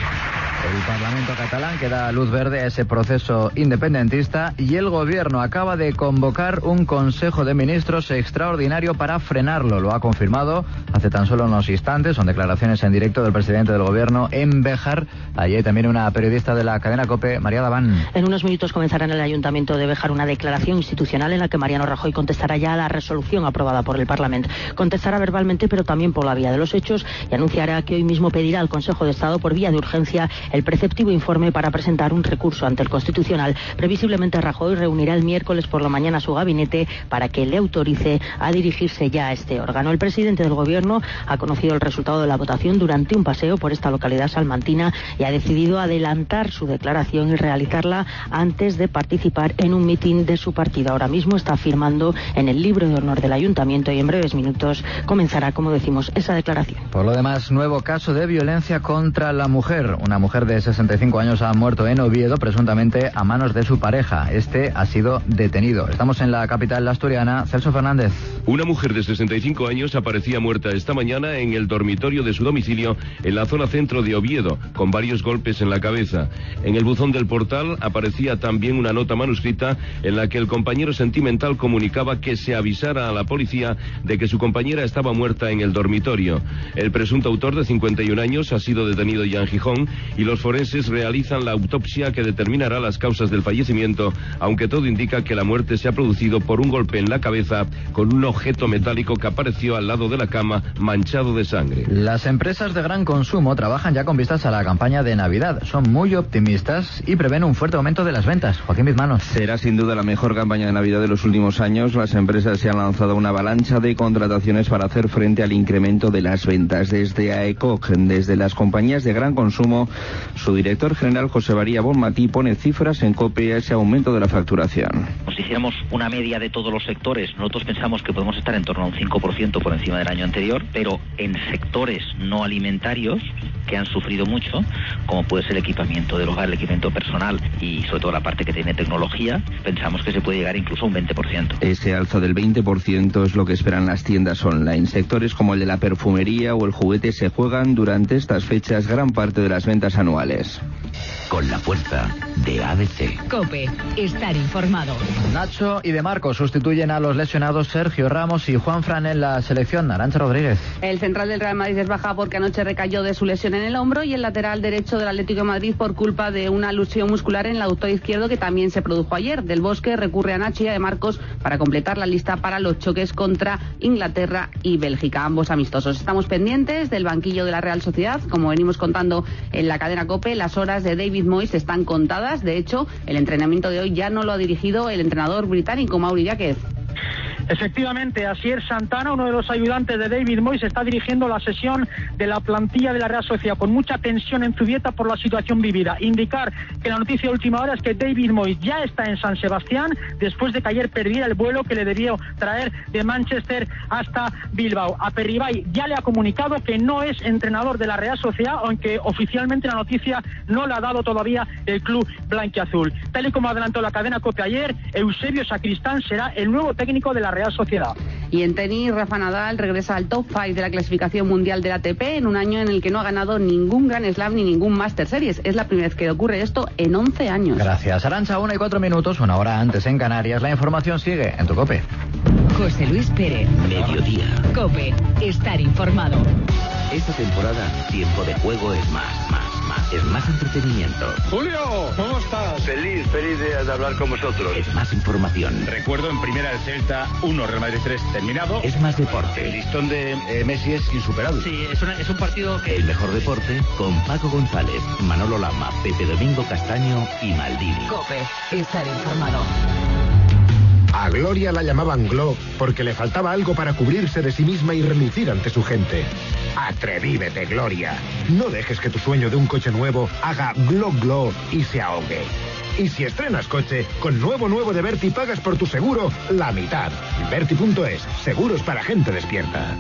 El Parlamento catalán que da luz verde a ese proceso independentista, y el gobierno acaba de convocar un Consejo de Ministros extraordinario para frenarlo. Lo ha confirmado hace tan solo unos instantes. Son declaraciones en directo del presidente del gobierno en Béjar. Allí hay también una periodista de la cadena COPE, María Daván. En unos minutos comenzará en el Ayuntamiento de Béjar una declaración institucional en la que Mariano Rajoy contestará ya a la resolución aprobada por el Parlamento. Contestará verbalmente, pero también por la vía de los hechos, y anunciará que hoy mismo pedirá al Consejo de Estado por vía de urgencia el preceptivo informe para presentar un recurso ante el Constitucional. Previsiblemente Rajoy reunirá el miércoles por la mañana a su gabinete para que le autorice a dirigirse ya a este órgano. El presidente del gobierno ha conocido el resultado de la votación durante un paseo por esta localidad salmantina y ha decidido adelantar su declaración y realizarla antes de participar en un mitin de su partido. Ahora mismo está firmando en el libro de honor del ayuntamiento y en breves minutos comenzará, como decimos, esa declaración. Por lo demás, nuevo caso de violencia contra la mujer. Una mujer de 65 años ha muerto en Oviedo, presuntamente a manos de su pareja. Este ha sido detenido. Estamos en la capital asturiana. Celso Fernández. Una mujer de 65 años aparecía muerta esta mañana en el dormitorio de su domicilio en la zona centro de Oviedo, con varios golpes en la cabeza. En el buzón del portal aparecía también una nota manuscrita en la que el compañero sentimental comunicaba que se avisara a la policía de que su compañera estaba muerta en el dormitorio. El presunto autor, de 51 años, ha sido detenido ya en Gijón y los forenses realizan la autopsia que determinará las causas del fallecimiento, aunque todo indica que la muerte se ha producido por un golpe en la cabeza con un objeto metálico que apareció al lado de la cama manchado de sangre. Las empresas de gran consumo trabajan ya con vistas a la campaña de Navidad. Son muy optimistas y prevén un fuerte aumento de las ventas. Joaquín Bizmanos. Será sin duda la mejor campaña de Navidad de los últimos años. Las empresas se han lanzado una avalancha de contrataciones para hacer frente al incremento de las ventas. Desde AECOC, desde las compañías de gran consumo, su director general, José María Bonmatí, pone cifras en COPE a ese aumento de la facturación. Si hiciéramos una media de todos los sectores, nosotros pensamos que podemos estar en torno a un 5% por encima del año anterior, pero en sectores no alimentarios que han sufrido mucho, como puede ser el equipamiento del hogar, el equipamiento personal y sobre todo la parte que tiene tecnología, pensamos que se puede llegar incluso a un 20%. Ese alza del 20% es lo que esperan las tiendas online. Sectores como el de la perfumería o el juguete se juegan durante estas fechas gran parte de las ventas anuales. Con la fuerza de ABC. COPE, estar informado. Nacho y De Marco sustituyen a los lesionados Sergio Ramos y Juanfran en la selección. Arantxa Rodríguez. El central del Real Madrid es baja porque anoche recayó de su lesión en el hombro, y el lateral derecho del Atlético de Madrid por culpa de una luxación muscular en el autor izquierdo que también se produjo ayer. Del Bosque recurre a Nacho y a De Marcos para completar la lista para los choques contra Inglaterra y Bélgica, ambos amistosos. Estamos pendientes del banquillo de la Real Sociedad. Como venimos contando en la cadena COPE, las horas de David Moyes están contadas. De hecho, el entrenamiento de hoy ya no lo ha dirigido el entrenador británico Mauri Jáquez. Efectivamente, Asier Santana, uno de los ayudantes de David Moyes, está dirigiendo la sesión de la plantilla de la Real Sociedad con mucha tensión en Zubieta por la situación vivida. Indicar que la noticia de última hora es que David Moyes ya está en San Sebastián después de que ayer perdiera el vuelo que le debió traer de Manchester hasta Bilbao. Aperribay ya le ha comunicado que no es entrenador de la Real Sociedad, aunque oficialmente la noticia no la ha dado todavía el club blanquiazul. Tal y como adelantó la cadena COPE ayer, Eusebio Sacristán será el nuevo técnico de la Real Sociedad. Y en tenis, Rafa Nadal regresa al top 5 de la clasificación mundial del ATP en un año en el que no ha ganado ningún Grand Slam ni ningún Master Series. Es la primera vez que ocurre esto en 11 años. Gracias, Arantxa. 1:04, una hora antes en Canarias. La información sigue en tu COPE. José Luis Pérez. Mediodía. COPE. Estar informado. Esta temporada, Tiempo de Juego es más. Es más entretenimiento. Julio, ¿cómo estás? Feliz de hablar con vosotros. Es más información. Recuerdo en primera el Celta 1, Real Madrid 3 terminado. Es más deporte. El listón de Messi es insuperable. Sí, es un partido que... El mejor deporte con Paco González, Manolo Lama, Pepe Domingo Castaño y Maldini. COPE. Estar informado. A Gloria la llamaban Glo porque le faltaba algo para cubrirse de sí misma y relucir ante su gente. Atrevívete, Gloria. No dejes que tu sueño de un coche nuevo haga glo y se ahogue. Y si estrenas coche, con nuevo de Berti pagas por tu seguro la mitad. Berti.es, seguros para gente despierta.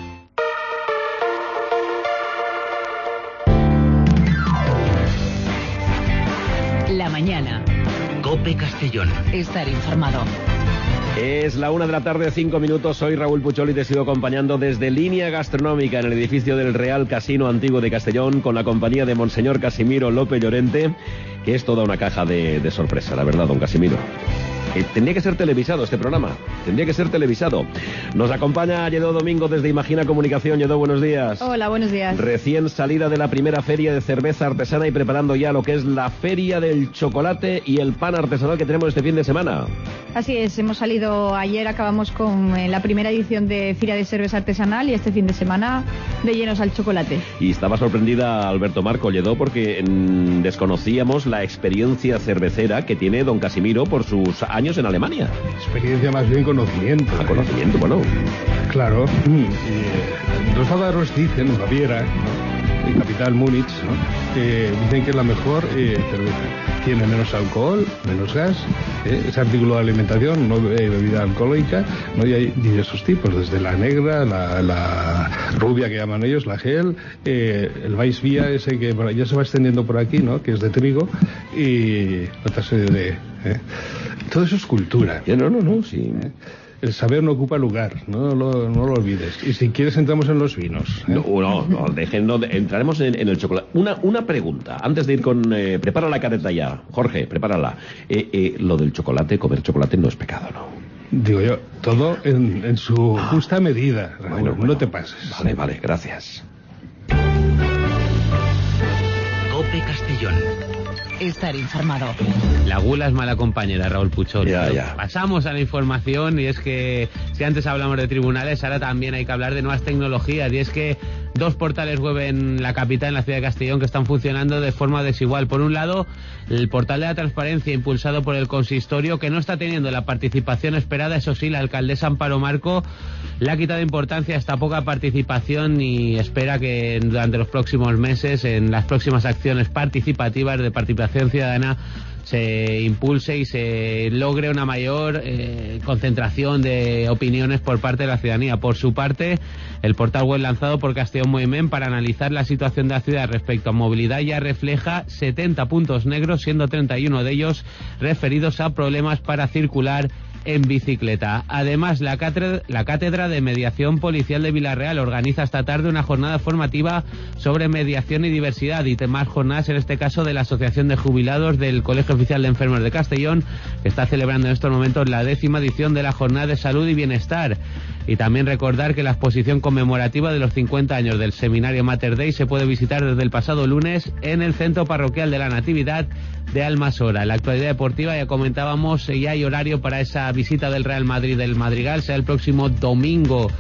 La mañana. COPE Castellón. Estar informado. Es la 1:05 Soy Raúl Puchol y te sigo acompañando desde Línea Gastronómica en el edificio del Real Casino Antiguo de Castellón con la compañía de Monseñor Casimiro López Llorente, que es toda una caja de sorpresa, la verdad, don Casimiro. Tendría que ser televisado este programa, tendría que ser televisado. Nos acompaña Lledó Domingo desde Imagina Comunicación. Lledó, buenos días. Hola, buenos días. Recién salida de la primera feria de cerveza artesana y preparando ya lo que es la feria del chocolate y el pan artesanal que tenemos este fin de semana. Así es, hemos salido ayer, acabamos con la primera edición de Fira de Cerveza Artesanal y este fin de semana de llenos al chocolate. Y estaba sorprendida Alberto Marco, Lledó, porque desconocíamos la experiencia cervecera que tiene don Casimiro por sus años en Alemania. Experiencia, más bien conocimiento. Conocimiento, bueno. Claro. Los dicen, en Baviera, ¿no? En capital Múnich, ¿no? Dicen que es la mejor cerveza. Tiene menos alcohol, menos gas, es artículo de alimentación, no bebida alcohólica, ¿no? Y hay diversos tipos, desde la negra, la rubia que llaman ellos, la gel, el Weissbier ese que ya se va extendiendo por aquí, ¿no? Que es de trigo, y otra serie de... Todo eso es cultura. No, sí. El saber no ocupa lugar, no lo olvides. Y si quieres entramos en los vinos. No, entraremos en el chocolate. Una pregunta, antes de ir con... prepara la careta ya, Jorge, prepárala. Lo del chocolate, comer chocolate no es pecado, ¿no? Digo yo, todo en su justa medida, Raúl, bueno, no te pases. Vale, gracias. COPE Castellón. Estar informado. La gula es mala compañera, Raúl Puchol. Ya. Pasamos a la información y es que si antes hablamos de tribunales, ahora también hay que hablar de nuevas tecnologías y es que 2 portales web en la capital, en la ciudad de Castellón, que están funcionando de forma desigual. Por un lado, el portal de la transparencia impulsado por el consistorio, que no está teniendo la participación esperada. Eso sí, la alcaldesa Amparo Marco le ha quitado importancia a esta poca participación y espera que durante los próximos meses, en las próximas acciones participativas de participación ciudadana, se impulse y se logre una mayor concentración de opiniones por parte de la ciudadanía. Por su parte, el portal web lanzado por Castellón Moviment para analizar la situación de la ciudad respecto a movilidad ya refleja 70 puntos negros, siendo 31 de ellos referidos a problemas para circular en bicicleta. Además, la Cátedra de Mediación Policial de Villarreal organiza esta tarde una jornada formativa sobre mediación y diversidad y más jornadas, en este caso de la Asociación de Jubilados del Colegio Oficial de Enfermos de Castellón, que está celebrando en estos momentos la 10ª edición de la Jornada de Salud y Bienestar. Y también recordar que la exposición conmemorativa de los 50 años del Seminario Mater Dei se puede visitar desde el pasado lunes en el Centro Parroquial de la Natividad de Almasora. En la actualidad deportiva ya comentábamos, ya hay horario para esa visita del Real Madrid del Madrigal, será el próximo domingo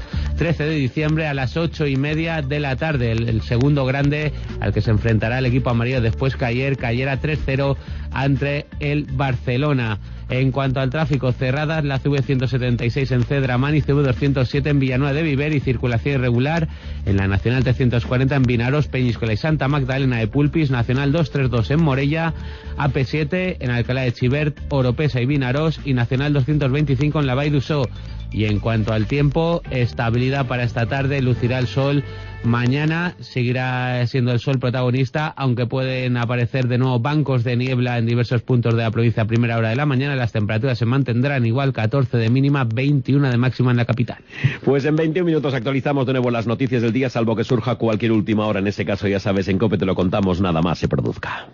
13 de diciembre a las 8:30 de la tarde. El segundo grande al que se enfrentará el equipo amarillo después que ayer cayera 3-0 ante el Barcelona. En cuanto al tráfico, cerradas la CV176 en Cedramán y CV207 en Villanueva de Viver y circulación irregular en la Nacional 340 en Vinaros, Peñíscola y Santa Magdalena de Pulpis, Nacional 232 en Morella, AP7 en Alcalá de Xivert, Oropesa y Vinaros y Nacional 225 en la Vall d'Uixó. Y en cuanto al tiempo, estabilidad para esta tarde, lucirá el sol. Mañana seguirá siendo el sol protagonista, aunque pueden aparecer de nuevo bancos de niebla en diversos puntos de la provincia a primera hora de la mañana. Las temperaturas se mantendrán igual, 14 de mínima, 21 de máxima en la capital. Pues en 21 minutos actualizamos de nuevo las noticias del día, salvo que surja cualquier última hora. En ese caso, ya sabes, en COPE te lo contamos, nada más se produzca.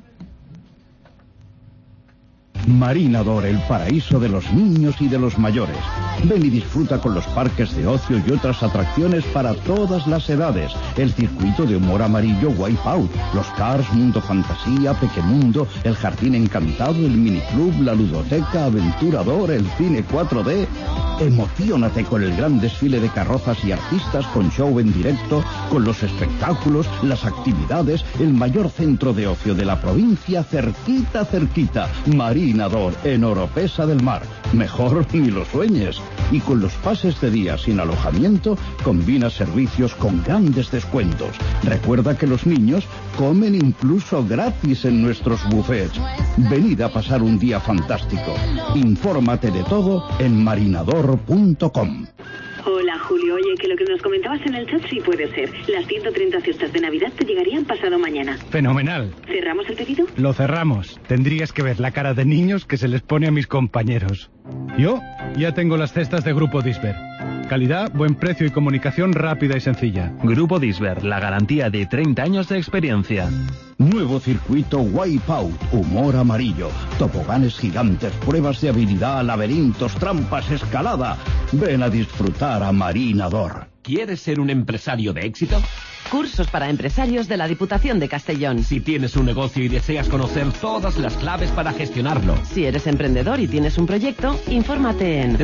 Marinador, el paraíso de los niños y de los mayores. Ven y disfruta con los parques de ocio y otras atracciones para todas las edades. El circuito de humor amarillo Wipeout, los Cars, Mundo Fantasía, Pequemundo, el Jardín Encantado, el Miniclub, la Ludoteca, Aventurador, el Cine 4D. Emociónate con el gran desfile de carrozas y artistas con show en directo, con los espectáculos, las actividades, el mayor centro de ocio de la provincia, cerquita, cerquita. Marinador, en Oropesa del Mar. Mejor ni lo sueñes. Y con los pases de día sin alojamiento, combina servicios con grandes descuentos. Recuerda que los niños comen incluso gratis en nuestros buffets. Venid a pasar un día fantástico. Infórmate de todo en marinador.com. Hola, Julio. Oye, que lo que nos comentabas en el chat sí puede ser. Las 130 cestas de Navidad te llegarían pasado mañana. Fenomenal. ¿Cerramos el pedido? Lo cerramos. Tendrías que ver la cara de niños que se les pone a mis compañeros. Yo ya tengo las cestas de Grupo Disber. Calidad, buen precio y comunicación rápida y sencilla. Grupo Disber, la garantía de 30 años de experiencia. Nuevo circuito Wipeout, humor amarillo, toboganes gigantes, pruebas de habilidad, laberintos, trampas, escalada. Ven a disfrutar a Marinador. ¿Quieres ser un empresario de éxito? Cursos para empresarios de la Diputación de Castellón. Si tienes un negocio y deseas conocer todas las claves para gestionarlo. Si eres emprendedor y tienes un proyecto, infórmate en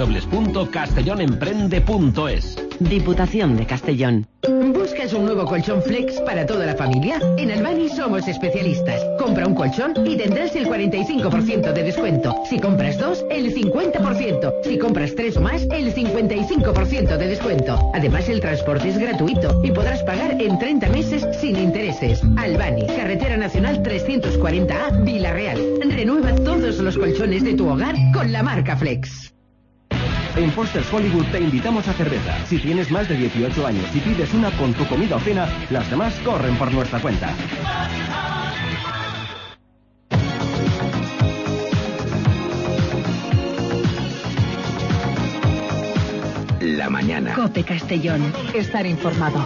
www.castellonemprende.es. Diputación de Castellón. ¿Buscas un nuevo colchón flex para toda la familia? En Albani somos especialistas. Compra un colchón y tendrás el 45% de descuento. Si compras 2, el 50%. Si compras 3 o más, el 55% de descuento. Además, el transporte es gratuito y podrás pagar en 30 meses sin intereses. Albani, Carretera Nacional 340A, Vila-real. Renueva todos los colchones de tu hogar con la marca Flex. En Foster's Hollywood te invitamos a cerveza. Si tienes más de 18 años y pides una con tu comida o cena, las demás corren por nuestra cuenta. La mañana. COPE Castellón. Estar informado.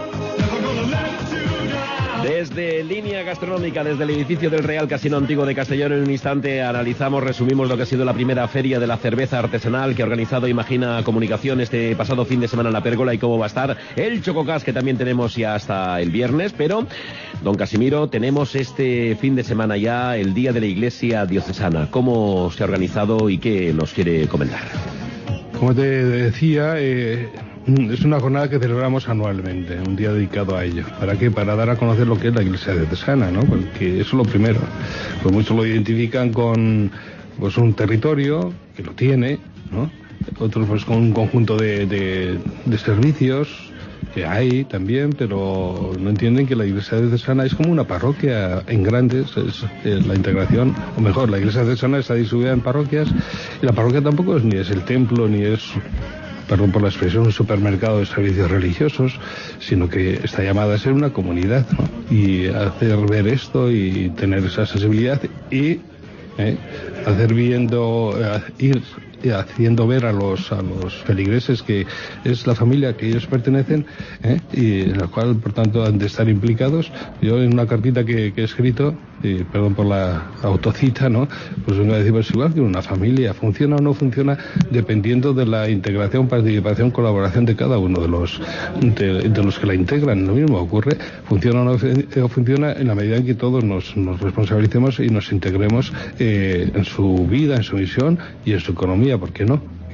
Desde Línea Gastronómica, desde el edificio del Real Casino Antiguo de Castellón, en un instante analizamos, resumimos lo que ha sido la primera feria de la cerveza artesanal que ha organizado Imagina Comunicación este pasado fin de semana en La Pérgola y cómo va a estar el Chococas, que también tenemos ya hasta el viernes. Pero, don Casimiro, tenemos este fin de semana ya el Día de la Iglesia Diocesana. ¿Cómo se ha organizado y qué nos quiere comentar? Como te decía, es una jornada que celebramos anualmente, un día dedicado a ello. ¿Para qué? Para dar a conocer lo que es la Iglesia diocesana, ¿no? Porque eso es lo primero. Pues muchos lo identifican con pues un territorio que lo tiene, ¿no? Otros pues con un conjunto de servicios que hay también, pero no entienden que la Iglesia diocesana es como una parroquia en grandes, es la integración, o mejor, la Iglesia diocesana está distribuida en parroquias, y la parroquia tampoco ni es el templo, ni es, perdón por la expresión, un supermercado de servicios religiosos, sino que está llamada a ser una comunidad, ¿no? Y hacer ver esto y tener esa sensibilidad y hacer ir haciendo ver a los feligreses que es la familia que ellos pertenecen, y en la cual por tanto han de estar implicados. Yo en una cartita que he escrito, y perdón por la autocita, ¿no? Pues vengo a decir, pues igual que una familia, funciona o no funciona dependiendo de la integración, participación, colaboración de cada uno de los que la integran. Lo mismo ocurre, funciona o no funciona en la medida en que todos nos responsabilicemos y nos integremos en su vida, en su misión y en su economía. ¿Por qué no?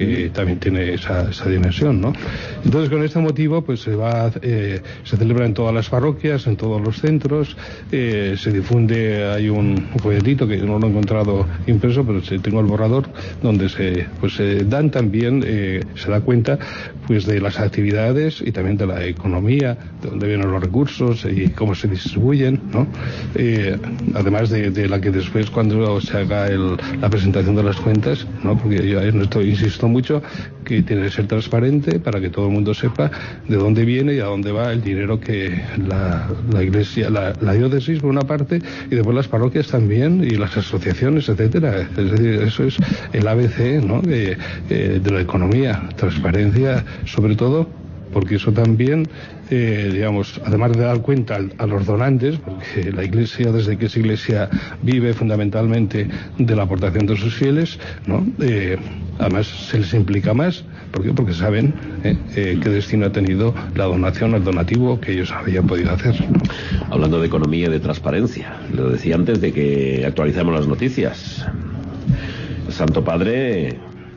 que también tiene esa dimensión, ¿no? Entonces, con este motivo, pues se celebra en todas las parroquias, en todos los centros, se difunde, hay un folletito que no lo he encontrado impreso, pero tengo el borrador, donde se dan también, se da cuenta pues de las actividades y también de la economía, de dónde vienen los recursos y cómo se distribuyen, ¿no? Además de la que después, cuando se haga la presentación de las cuentas, ¿no? Porque yo en esto insisto mucho, que tiene que ser transparente para que todo el mundo sepa de dónde viene y a dónde va el dinero que la Iglesia, la diócesis por una parte, y después las parroquias también, y las asociaciones, etcétera. Es decir, eso es el ABC, ¿no? de la economía, transparencia sobre todo, porque eso también, digamos, además de dar cuenta a los donantes, porque la Iglesia, desde que es Iglesia, vive fundamentalmente de la aportación de sus fieles, ¿no? Además se les implica más. ¿Por qué? Porque saben qué destino ha tenido la donación, el donativo que ellos habían podido hacer, ¿no? Hablando de economía y de transparencia, lo decía antes de que actualicemos las noticias. El Santo Padre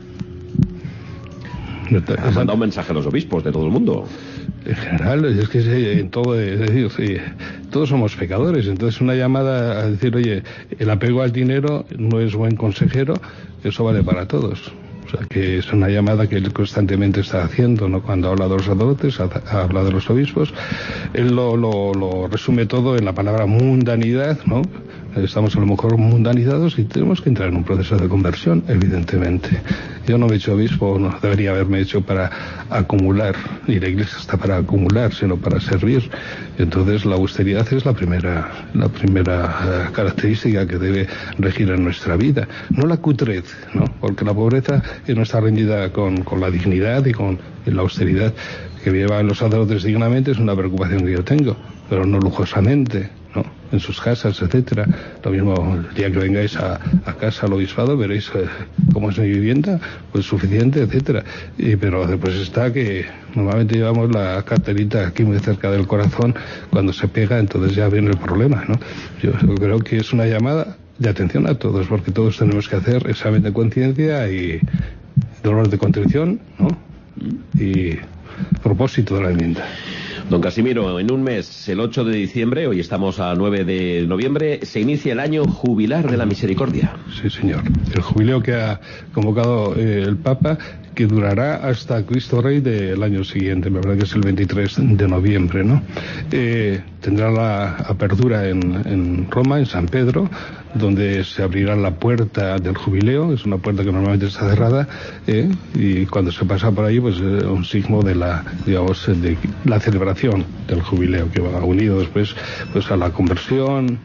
ha mandado un mensaje a los obispos de todo el mundo. En general, es que en todo, es decir, sí, todos somos pecadores, entonces una llamada a decir, oye, el apego al dinero no es buen consejero, eso vale para todos. O sea, que es una llamada que él constantemente está haciendo, ¿no? Cuando habla de los sacerdotes, habla de los obispos, él lo resume todo en la palabra mundanidad, ¿no? Estamos a lo mejor mundanizados y tenemos que entrar en un proceso de conversión, evidentemente. Yo no me he hecho obispo, no debería haberme hecho para acumular, y la Iglesia está para acumular, sino para servir. Entonces la austeridad es la primera característica que debe regir en nuestra vida, no la cutrez, ¿no? Porque la pobreza no está reñida con la dignidad y con la austeridad. Que vivan los sacerdotes dignamente es una preocupación que yo tengo, pero no lujosamente, ¿no? En sus casas, etcétera. Lo mismo, el día que vengáis a casa al obispado, veréis cómo es mi vivienda, pues suficiente, etcétera. Pero después está que normalmente llevamos la carterita aquí muy cerca del corazón, cuando se pega, entonces ya viene el problema, ¿no? Yo creo que es una llamada de atención a todos, porque todos tenemos que hacer examen de conciencia y dolor de contrición, ¿no? Y propósito de la enmienda. Don Casimiro, en un mes, el 8 de diciembre, hoy estamos a 9 de noviembre, se inicia el año jubilar de la misericordia. Sí, señor. El jubileo que ha convocado el Papa, que durará hasta Cristo Rey del año siguiente, me parece que es el 23 de noviembre, ¿no? Tendrá la apertura en Roma, en San Pedro, donde se abrirá la puerta del jubileo, es una puerta que normalmente está cerrada, y cuando se pasa por ahí, pues un signo de la celebración del jubileo, que va unido después pues a la conversión,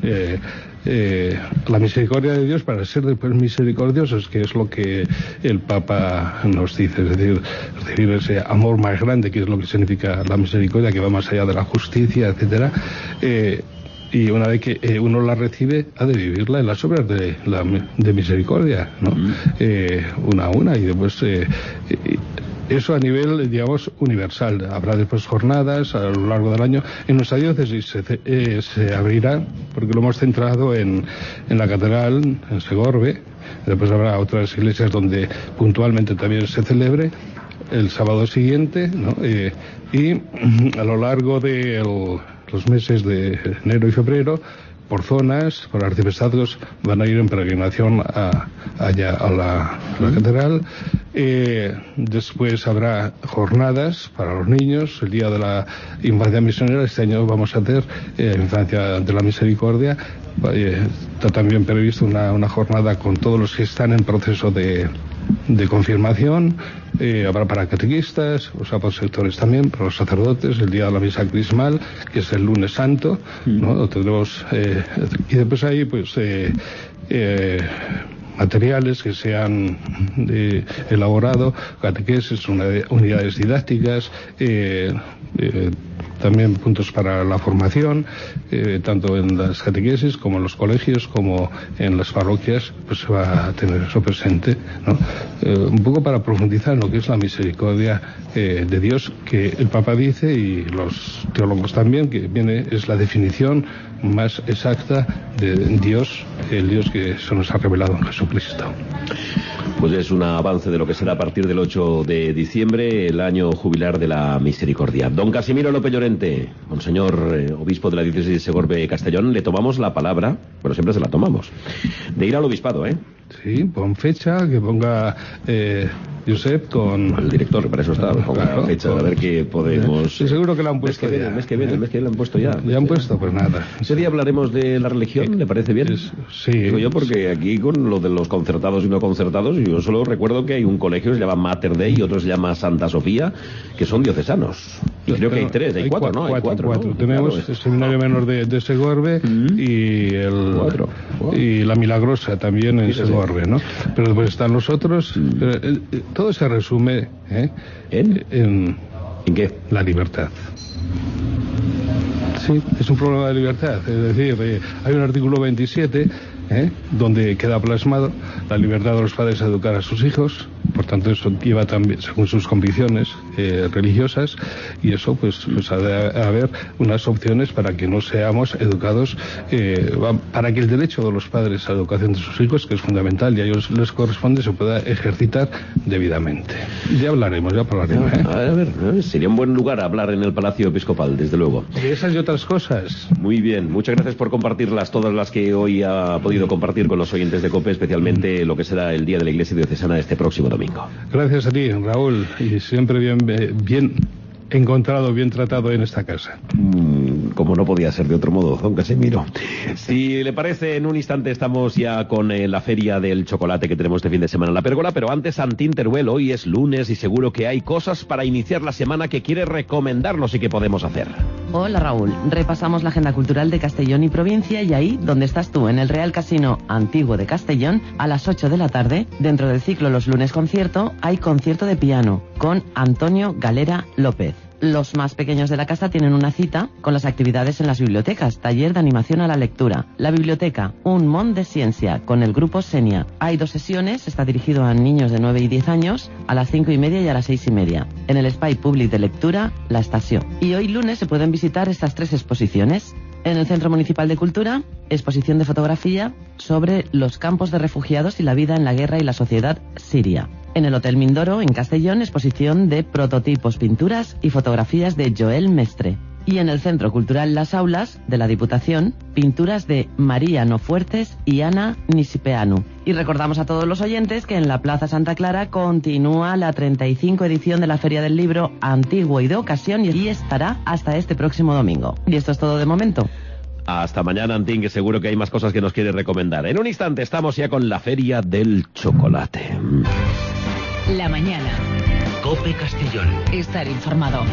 la misericordia de Dios para ser después misericordiosos, que es lo que el Papa nos dice, es decir, recibir ese amor más grande, que es lo que significa la misericordia, que va más allá de la justicia, etcétera. Y una vez que uno la recibe, ha de vivirla en las obras de misericordia, ¿no? Una a una, y después eso a nivel, digamos, universal. Habrá después jornadas a lo largo del año. En nuestra diócesis se abrirá, porque lo hemos centrado en la catedral, en Segorbe. Después habrá otras iglesias donde puntualmente también se celebre el sábado siguiente, ¿no? Y a lo largo de los meses de enero y febrero, por zonas, por arcipestazgos, van a ir en peregrinación allá a la catedral. Después habrá jornadas para los niños, el día de la infancia misionera. Este año vamos a hacer infancia de la misericordia. Está también previsto una jornada con todos los que están en proceso de confirmación. Habrá para catequistas, o sea, para sectores también, para los sacerdotes, el día de la misa crismal, que es el lunes santo, ¿no? Tendremos, y después ahí, pues, materiales que se han elaborado, catequesis, unidades didácticas, también puntos para la formación, tanto en las catequesis como en los colegios, como en las parroquias, pues se va a tener eso presente, ¿no? Un poco para profundizar en lo que es la misericordia de Dios, que el Papa dice, y los teólogos también, que es la definición más exacta de Dios, el Dios que se nos ha revelado en Jesucristo. Pues es un avance de lo que será a partir del 8 de diciembre, el año jubilar de la misericordia. Don Casimiro López Llorente, monseñor obispo de la diócesis de Segorbe Castellón, le tomamos la palabra, pero siempre se la tomamos, de ir al obispado, ¿eh? Sí, pon fecha, que ponga Josep con... El director, para eso está, ponga fecha, a ver qué podemos... Sí, seguro que la han puesto ya. El mes que viene la han puesto ya. ¿Ya han puesto? Pues nada. Ese día hablaremos de la religión, ¿le parece bien? Sí. Digo yo, porque aquí con lo de los concertados y no concertados, yo solo recuerdo que hay un colegio que se llama Mater Dei y otro se llama Santa Sofía, que son diocesanos. Y creo que hay tres, hay cuatro, ¿no? Hay cuatro. ¿No? Tenemos el Seminario Menor de Segorbe y la Milagrosa también en Segorbe, ¿no? Pero después están los otros. Todo se resume ¿En qué? La libertad. Sí, es un problema de libertad. Es decir, hay un artículo 27 donde queda plasmado la libertad de los padres a educar a sus hijos. Por tanto, eso lleva también, según sus convicciones religiosas, y eso pues ha de haber unas opciones para que no seamos educados, para que el derecho de los padres a la educación de sus hijos, que es fundamental y a ellos les corresponde, se pueda ejercitar debidamente. Ya hablaremos. A ver, sería un buen lugar hablar en el Palacio Episcopal, desde luego. De esas y otras cosas. Muy bien, muchas gracias por compartirlas, todas las que hoy ha podido compartir con los oyentes de COPE, especialmente lo que será el Día de la Iglesia Diocesana este próximo domingo. Gracias a ti, Raúl, y siempre bien encontrado, bien tratado en esta casa. Como no podía ser de otro modo, don Casimiro. Si le parece, en un instante estamos ya con la feria del chocolate que tenemos este fin de semana en La Pérgola, pero antes, Santín Teruel, hoy es lunes y seguro que hay cosas para iniciar la semana que quiere recomendarnos y que podemos hacer. Hola, Raúl. Repasamos la agenda cultural de Castellón y provincia, y ahí, donde estás tú, en el Real Casino Antiguo de Castellón, a las 8 de la tarde, dentro del ciclo Los Lunes Concierto, hay concierto de piano con Antonio Galera López. Los más pequeños de la casa tienen una cita con las actividades en las bibliotecas, taller de animación a la lectura. La biblioteca, un món de ciencia, con el grupo Senia. Hay 2 sesiones, está dirigido a niños de 9 y 10 años, a las 5:30 y a las 6:30. En el Espai Públic de Lectura, La Estació. Y hoy lunes se pueden visitar estas 3 exposiciones. En el Centro Municipal de Cultura, exposición de fotografía sobre los campos de refugiados y la vida en la guerra y la sociedad siria. En el Hotel Mindoro, en Castellón, exposición de prototipos, pinturas y fotografías de Joel Mestre. Y en el Centro Cultural Las Aulas, de la Diputación, pinturas de María Nofuertes y Ana Nisipeanu. Y recordamos a todos los oyentes que en la Plaza Santa Clara continúa la 35 edición de la Feria del Libro Antiguo y de Ocasión, y estará hasta este próximo domingo. Y esto es todo de momento. Hasta mañana, Antín, que seguro que hay más cosas que nos quiere recomendar. En un instante estamos ya con la Feria del Chocolate. La mañana. COPE Castellón. Estar informado.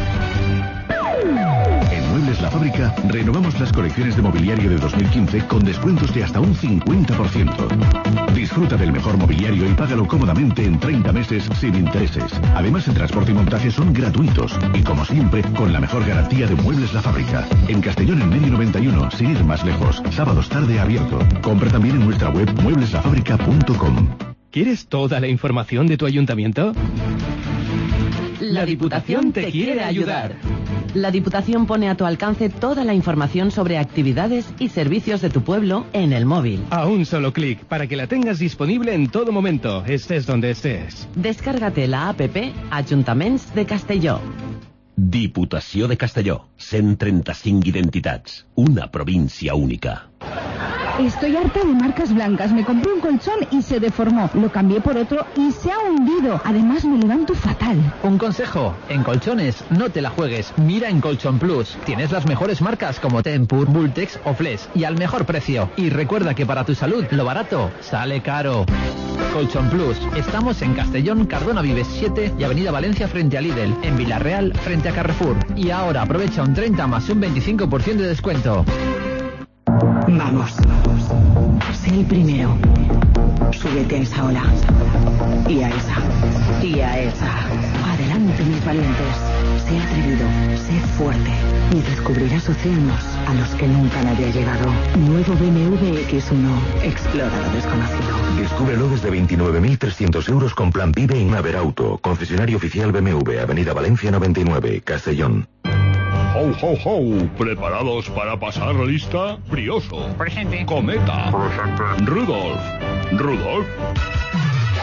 En Muebles La Fábrica renovamos las colecciones de mobiliario de 2015 con descuentos de hasta un 50%. Disfruta del mejor mobiliario y págalo cómodamente en 30 meses sin intereses. Además, el transporte y montaje son gratuitos y, como siempre, con la mejor garantía de Muebles La Fábrica. En Castellón, en Medio 91, sin ir más lejos. Sábados tarde abierto. Compra también en nuestra web muebleslafábrica.com. ¿Quieres toda la información de tu ayuntamiento? La Diputación te quiere ayudar. La Diputación pone a tu alcance toda la información sobre actividades y servicios de tu pueblo en el móvil. A un solo clic, para que la tengas disponible en todo momento, estés donde estés. Descárgate la APP Ajuntaments de Castelló. Diputació de Castelló. 135 identitats. Una província única. Estoy harta de marcas blancas. Me compré un colchón y se deformó. Lo cambié por otro y se ha hundido. Además, me levanto fatal. Un consejo. En colchones, no te la juegues. Mira en Colchón Plus. Tienes las mejores marcas como Tempur, Bultex o Flex. Y al mejor precio. Y recuerda que para tu salud, lo barato sale caro. Colchón Plus. Estamos en Castellón, Cardona Vives 7 y Avenida Valencia frente a Lidl. En Villarreal, frente a Carrefour. Y ahora aprovecha un 30 más un 25% de descuento. Vamos. Sé el primero. Súbete a esa ola. Y a esa. Y a esa. Adelante, mis valientes. Sé atrevido. Sé fuerte. Y descubrirás océanos a los que nunca nadie ha llegado. Nuevo BMW X1. Explora lo desconocido. Descúbrelo desde 29.300 euros con plan PIBE en Naver Auto. Concesionario oficial BMW. Avenida Valencia 99. Castellón. ¡Ho, ho, ho! ¿Preparados para pasar lista? Brioso. Presente. Cometa. Presente. Rudolf. ¿Rudolf?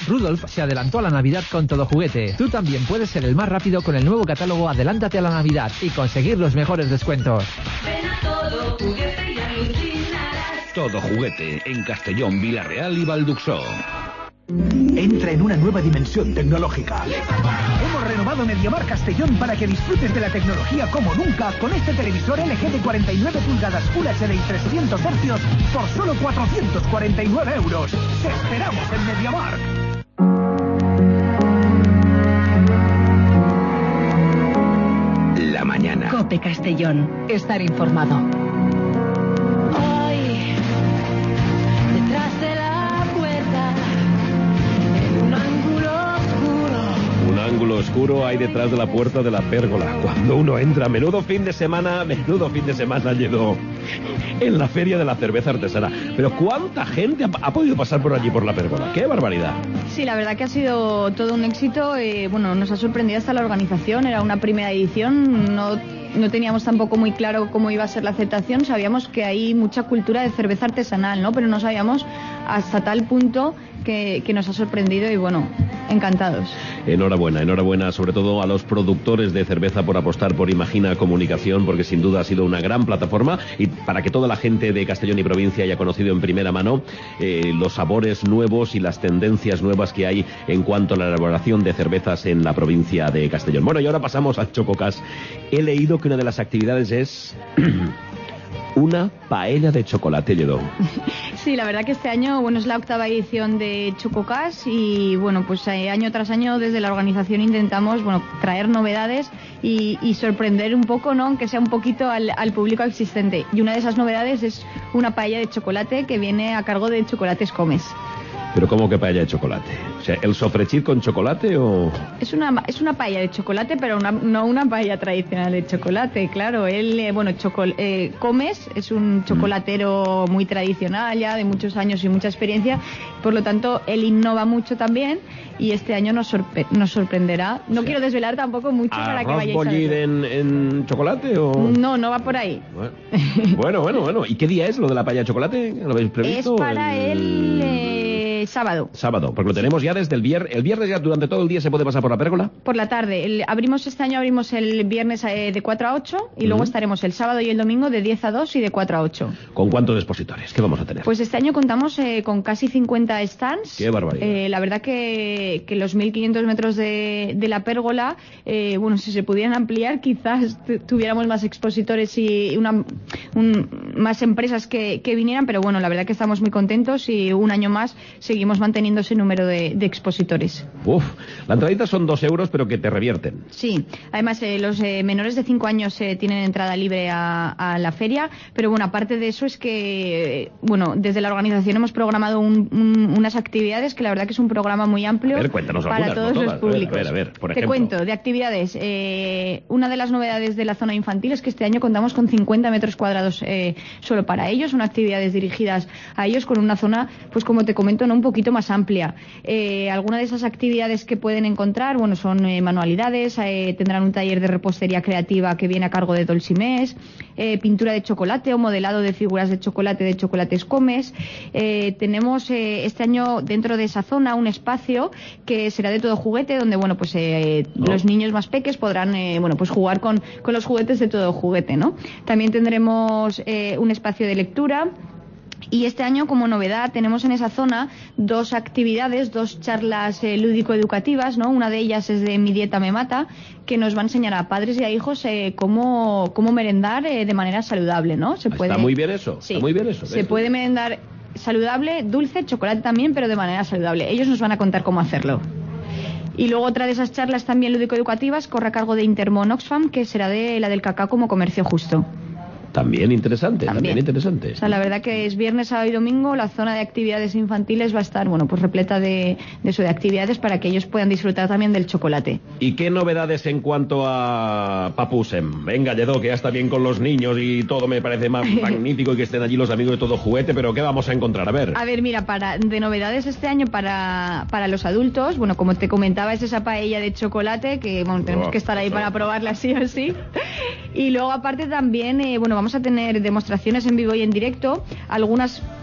Rudolf se adelantó a la Navidad con Todo Juguete. Tú también puedes ser el más rápido con el nuevo catálogo Adelántate a la Navidad y conseguir los mejores descuentos. Ven a Todo Juguete y alucinarás. Todo Juguete en Castellón, Villarreal y Valduxó. Entra en una nueva dimensión tecnológica. Hemos renovado MediaMarkt Castellón para que disfrutes de la tecnología como nunca con este televisor LG de 49 pulgadas Full HD y 300 Hz por solo 449 euros. ¡Te esperamos en MediaMarkt! La mañana. COPE Castellón. Estar informado. Hoy, detrás de la puerta, en un ángulo oscuro. Un ángulo oscuro hay detrás de la puerta de la pérgola. Cuando uno entra, menudo fin de semana llegó en la feria de la cerveza artesana. Pero ¿cuánta gente ha podido pasar por allí, por la pérgola? ¡Qué barbaridad! Sí, la verdad que ha sido todo un éxito. Bueno, nos ha sorprendido hasta la organización. Era una primera edición, no teníamos tampoco muy claro cómo iba a ser la aceptación. Sabíamos que hay mucha cultura de cerveza artesanal, ¿no? Pero no sabíamos hasta tal punto que nos ha sorprendido y bueno, encantados. Enhorabuena sobre todo a los productores de cerveza por apostar por Imagina Comunicación, porque sin duda ha sido una gran plataforma y para que toda la gente de Castellón y provincia haya conocido en primera mano los sabores nuevos y las tendencias nuevas que hay en cuanto a la elaboración de cervezas en la provincia de Castellón. Bueno, y ahora pasamos al Chococas. He leído que una de las actividades es una paella de chocolate, Lledó. Sí, la verdad que este año, bueno, es la 8ª edición de Chococas y, bueno, pues año tras año desde la organización intentamos, bueno, traer novedades y sorprender un poco, ¿no?, aunque sea un poquito al público existente. Y una de esas novedades es una paella de chocolate que viene a cargo de Chocolates Comes. ¿Pero cómo que paella de chocolate? O sea, ¿el sofrechit con chocolate o...? Es una paella de chocolate, pero no una paella tradicional de chocolate, claro. Comes es un chocolatero muy tradicional ya, de muchos años y mucha experiencia. Por lo tanto, él innova mucho también y este año nos sorprenderá. No quiero desvelar tampoco mucho para que vayáis a verlo. ¿En chocolate o...? No va por ahí. Bueno. ¿Y qué día es lo de la paella de chocolate? ¿Lo habéis previsto? Es para sábado. Porque lo tenemos ya desde el viernes. ¿El viernes ya durante todo el día se puede pasar por la pérgola? Por la tarde. Este año abrimos el viernes de 4 a 8 y luego estaremos el sábado y el domingo de 10 a 2 y de 4 a 8. ¿Con cuántos expositores? ¿Qué vamos a tener? Pues este año contamos con casi 50 stands. ¡Qué barbaridad! La verdad que los 1.500 metros de la pérgola, bueno, si se pudieran ampliar, quizás tuviéramos más expositores y más empresas que vinieran, pero bueno, la verdad que estamos muy contentos y un año más seguimos manteniendo ese número de expositores. La entradita son 2 euros, pero que te revierten. Sí, además los menores de 5 años tienen entrada libre a la feria, pero bueno, aparte de eso es que, bueno, desde la organización hemos programado unas actividades que la verdad que es un programa muy amplio. A ver, cuéntanos para algunas, todos los públicos. A ver, por ejemplo. Te cuento, de actividades. Una de las novedades de la zona infantil es que este año contamos con 50 metros cuadrados solo para ellos, son actividades dirigidas a ellos con una zona, pues como te comento, ¿no?, un poquito más amplia. Algunas de esas actividades que pueden encontrar, bueno, son manualidades, tendrán un taller de repostería creativa que viene a cargo de Dolcimés, pintura de chocolate o modelado de figuras de Chocolates Comes. Tenemos este año dentro de esa zona un espacio que será de Todo Juguete, donde, bueno, pues los niños más peques podrán, bueno, pues jugar con los juguetes de Todo Juguete, ¿no? También tendremos un espacio de lectura. Y este año, como novedad, tenemos en esa zona 2 actividades, 2 charlas lúdico-educativas, ¿no? Una de ellas es de Mi Dieta Me Mata, que nos va a enseñar a padres y a hijos cómo merendar de manera saludable, ¿no? Está muy bien eso. Sí, está muy bien eso. Se puede merendar saludable, dulce, chocolate también, pero de manera saludable. Ellos nos van a contar cómo hacerlo. Y luego otra de esas charlas también lúdico-educativas corre a cargo de Intermon Oxfam, que será de la del cacao como comercio justo. También interesante. O sea, la verdad que es viernes, sábado y domingo, la zona de actividades infantiles va a estar, bueno, pues repleta de actividades para que ellos puedan disfrutar también del chocolate. ¿Y qué novedades en cuanto a Papusem? Venga, Lledó, que ya está bien con los niños y todo me parece más magnífico y que estén allí los amigos de Todo Juguete, pero ¿qué vamos a encontrar? A ver, mira, de novedades este año para los adultos, bueno, como te comentaba, es esa paella de chocolate que, bueno, tenemos que estar ahí para probarla sí o sí. Y luego aparte también, bueno, vamos a tener demostraciones en vivo y en directo, algunas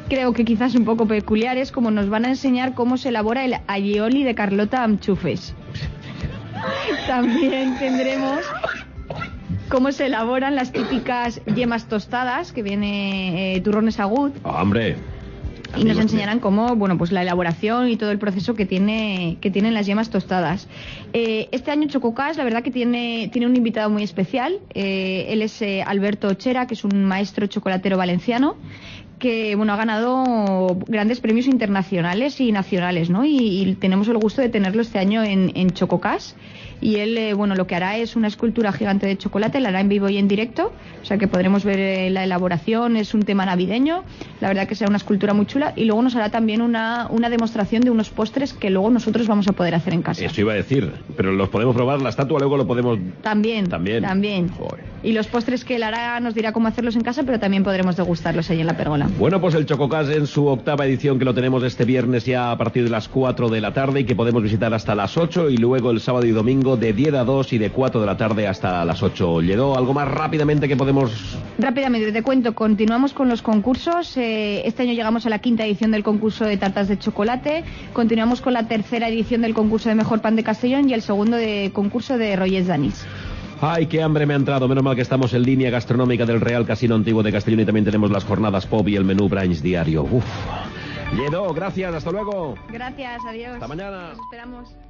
creo que quizás un poco peculiares, como nos van a enseñar cómo se elabora el aioli de Carlota Amchufes. También tendremos cómo se elaboran las típicas yemas tostadas, que viene turrones agut. ¡Hombre! Y nos enseñarán cómo, bueno, pues la elaboración y todo el proceso que tienen las yemas tostadas. Este año Chococas, la verdad que tiene un invitado muy especial. Él es Alberto Ochera, que es un maestro chocolatero valenciano, que bueno, ha ganado grandes premios internacionales y nacionales, ¿no? Y tenemos el gusto de tenerlo este año en Chococas. Y él, bueno, lo que hará es una escultura gigante de chocolate, la hará en vivo y en directo, o sea que podremos ver la elaboración, es un tema navideño, la verdad que será una escultura muy chula, y luego nos hará también una demostración de unos postres que luego nosotros vamos a poder hacer en casa. Eso iba a decir, pero los podemos probar, la estatua luego lo podemos... También. Joder. Y los postres que él hará nos dirá cómo hacerlos en casa, pero también podremos degustarlos ahí en la pérgola. Bueno, pues el Chococas en su 8ª edición, que lo tenemos este viernes ya a partir de las 4 de la tarde y que podemos visitar hasta las 8, y luego el sábado y domingo de 10 a 2 y de 4 de la tarde hasta las 8. Lledó, ¿algo más rápidamente que podemos...? Rápidamente, te cuento, continuamos con los concursos. Este año llegamos a la 5ª edición del concurso de tartas de chocolate, continuamos con la 3ª edición del concurso de mejor pan de Castellón y el segundo de concurso de Rollers d'Anís. Ay, qué hambre me ha entrado. Menos mal que estamos en línea gastronómica del Real Casino Antiguo de Castellón y también tenemos las jornadas pop y el menú brunch diario. Uf. Lledó, gracias, hasta luego. Gracias, adiós. Hasta mañana. Nos esperamos.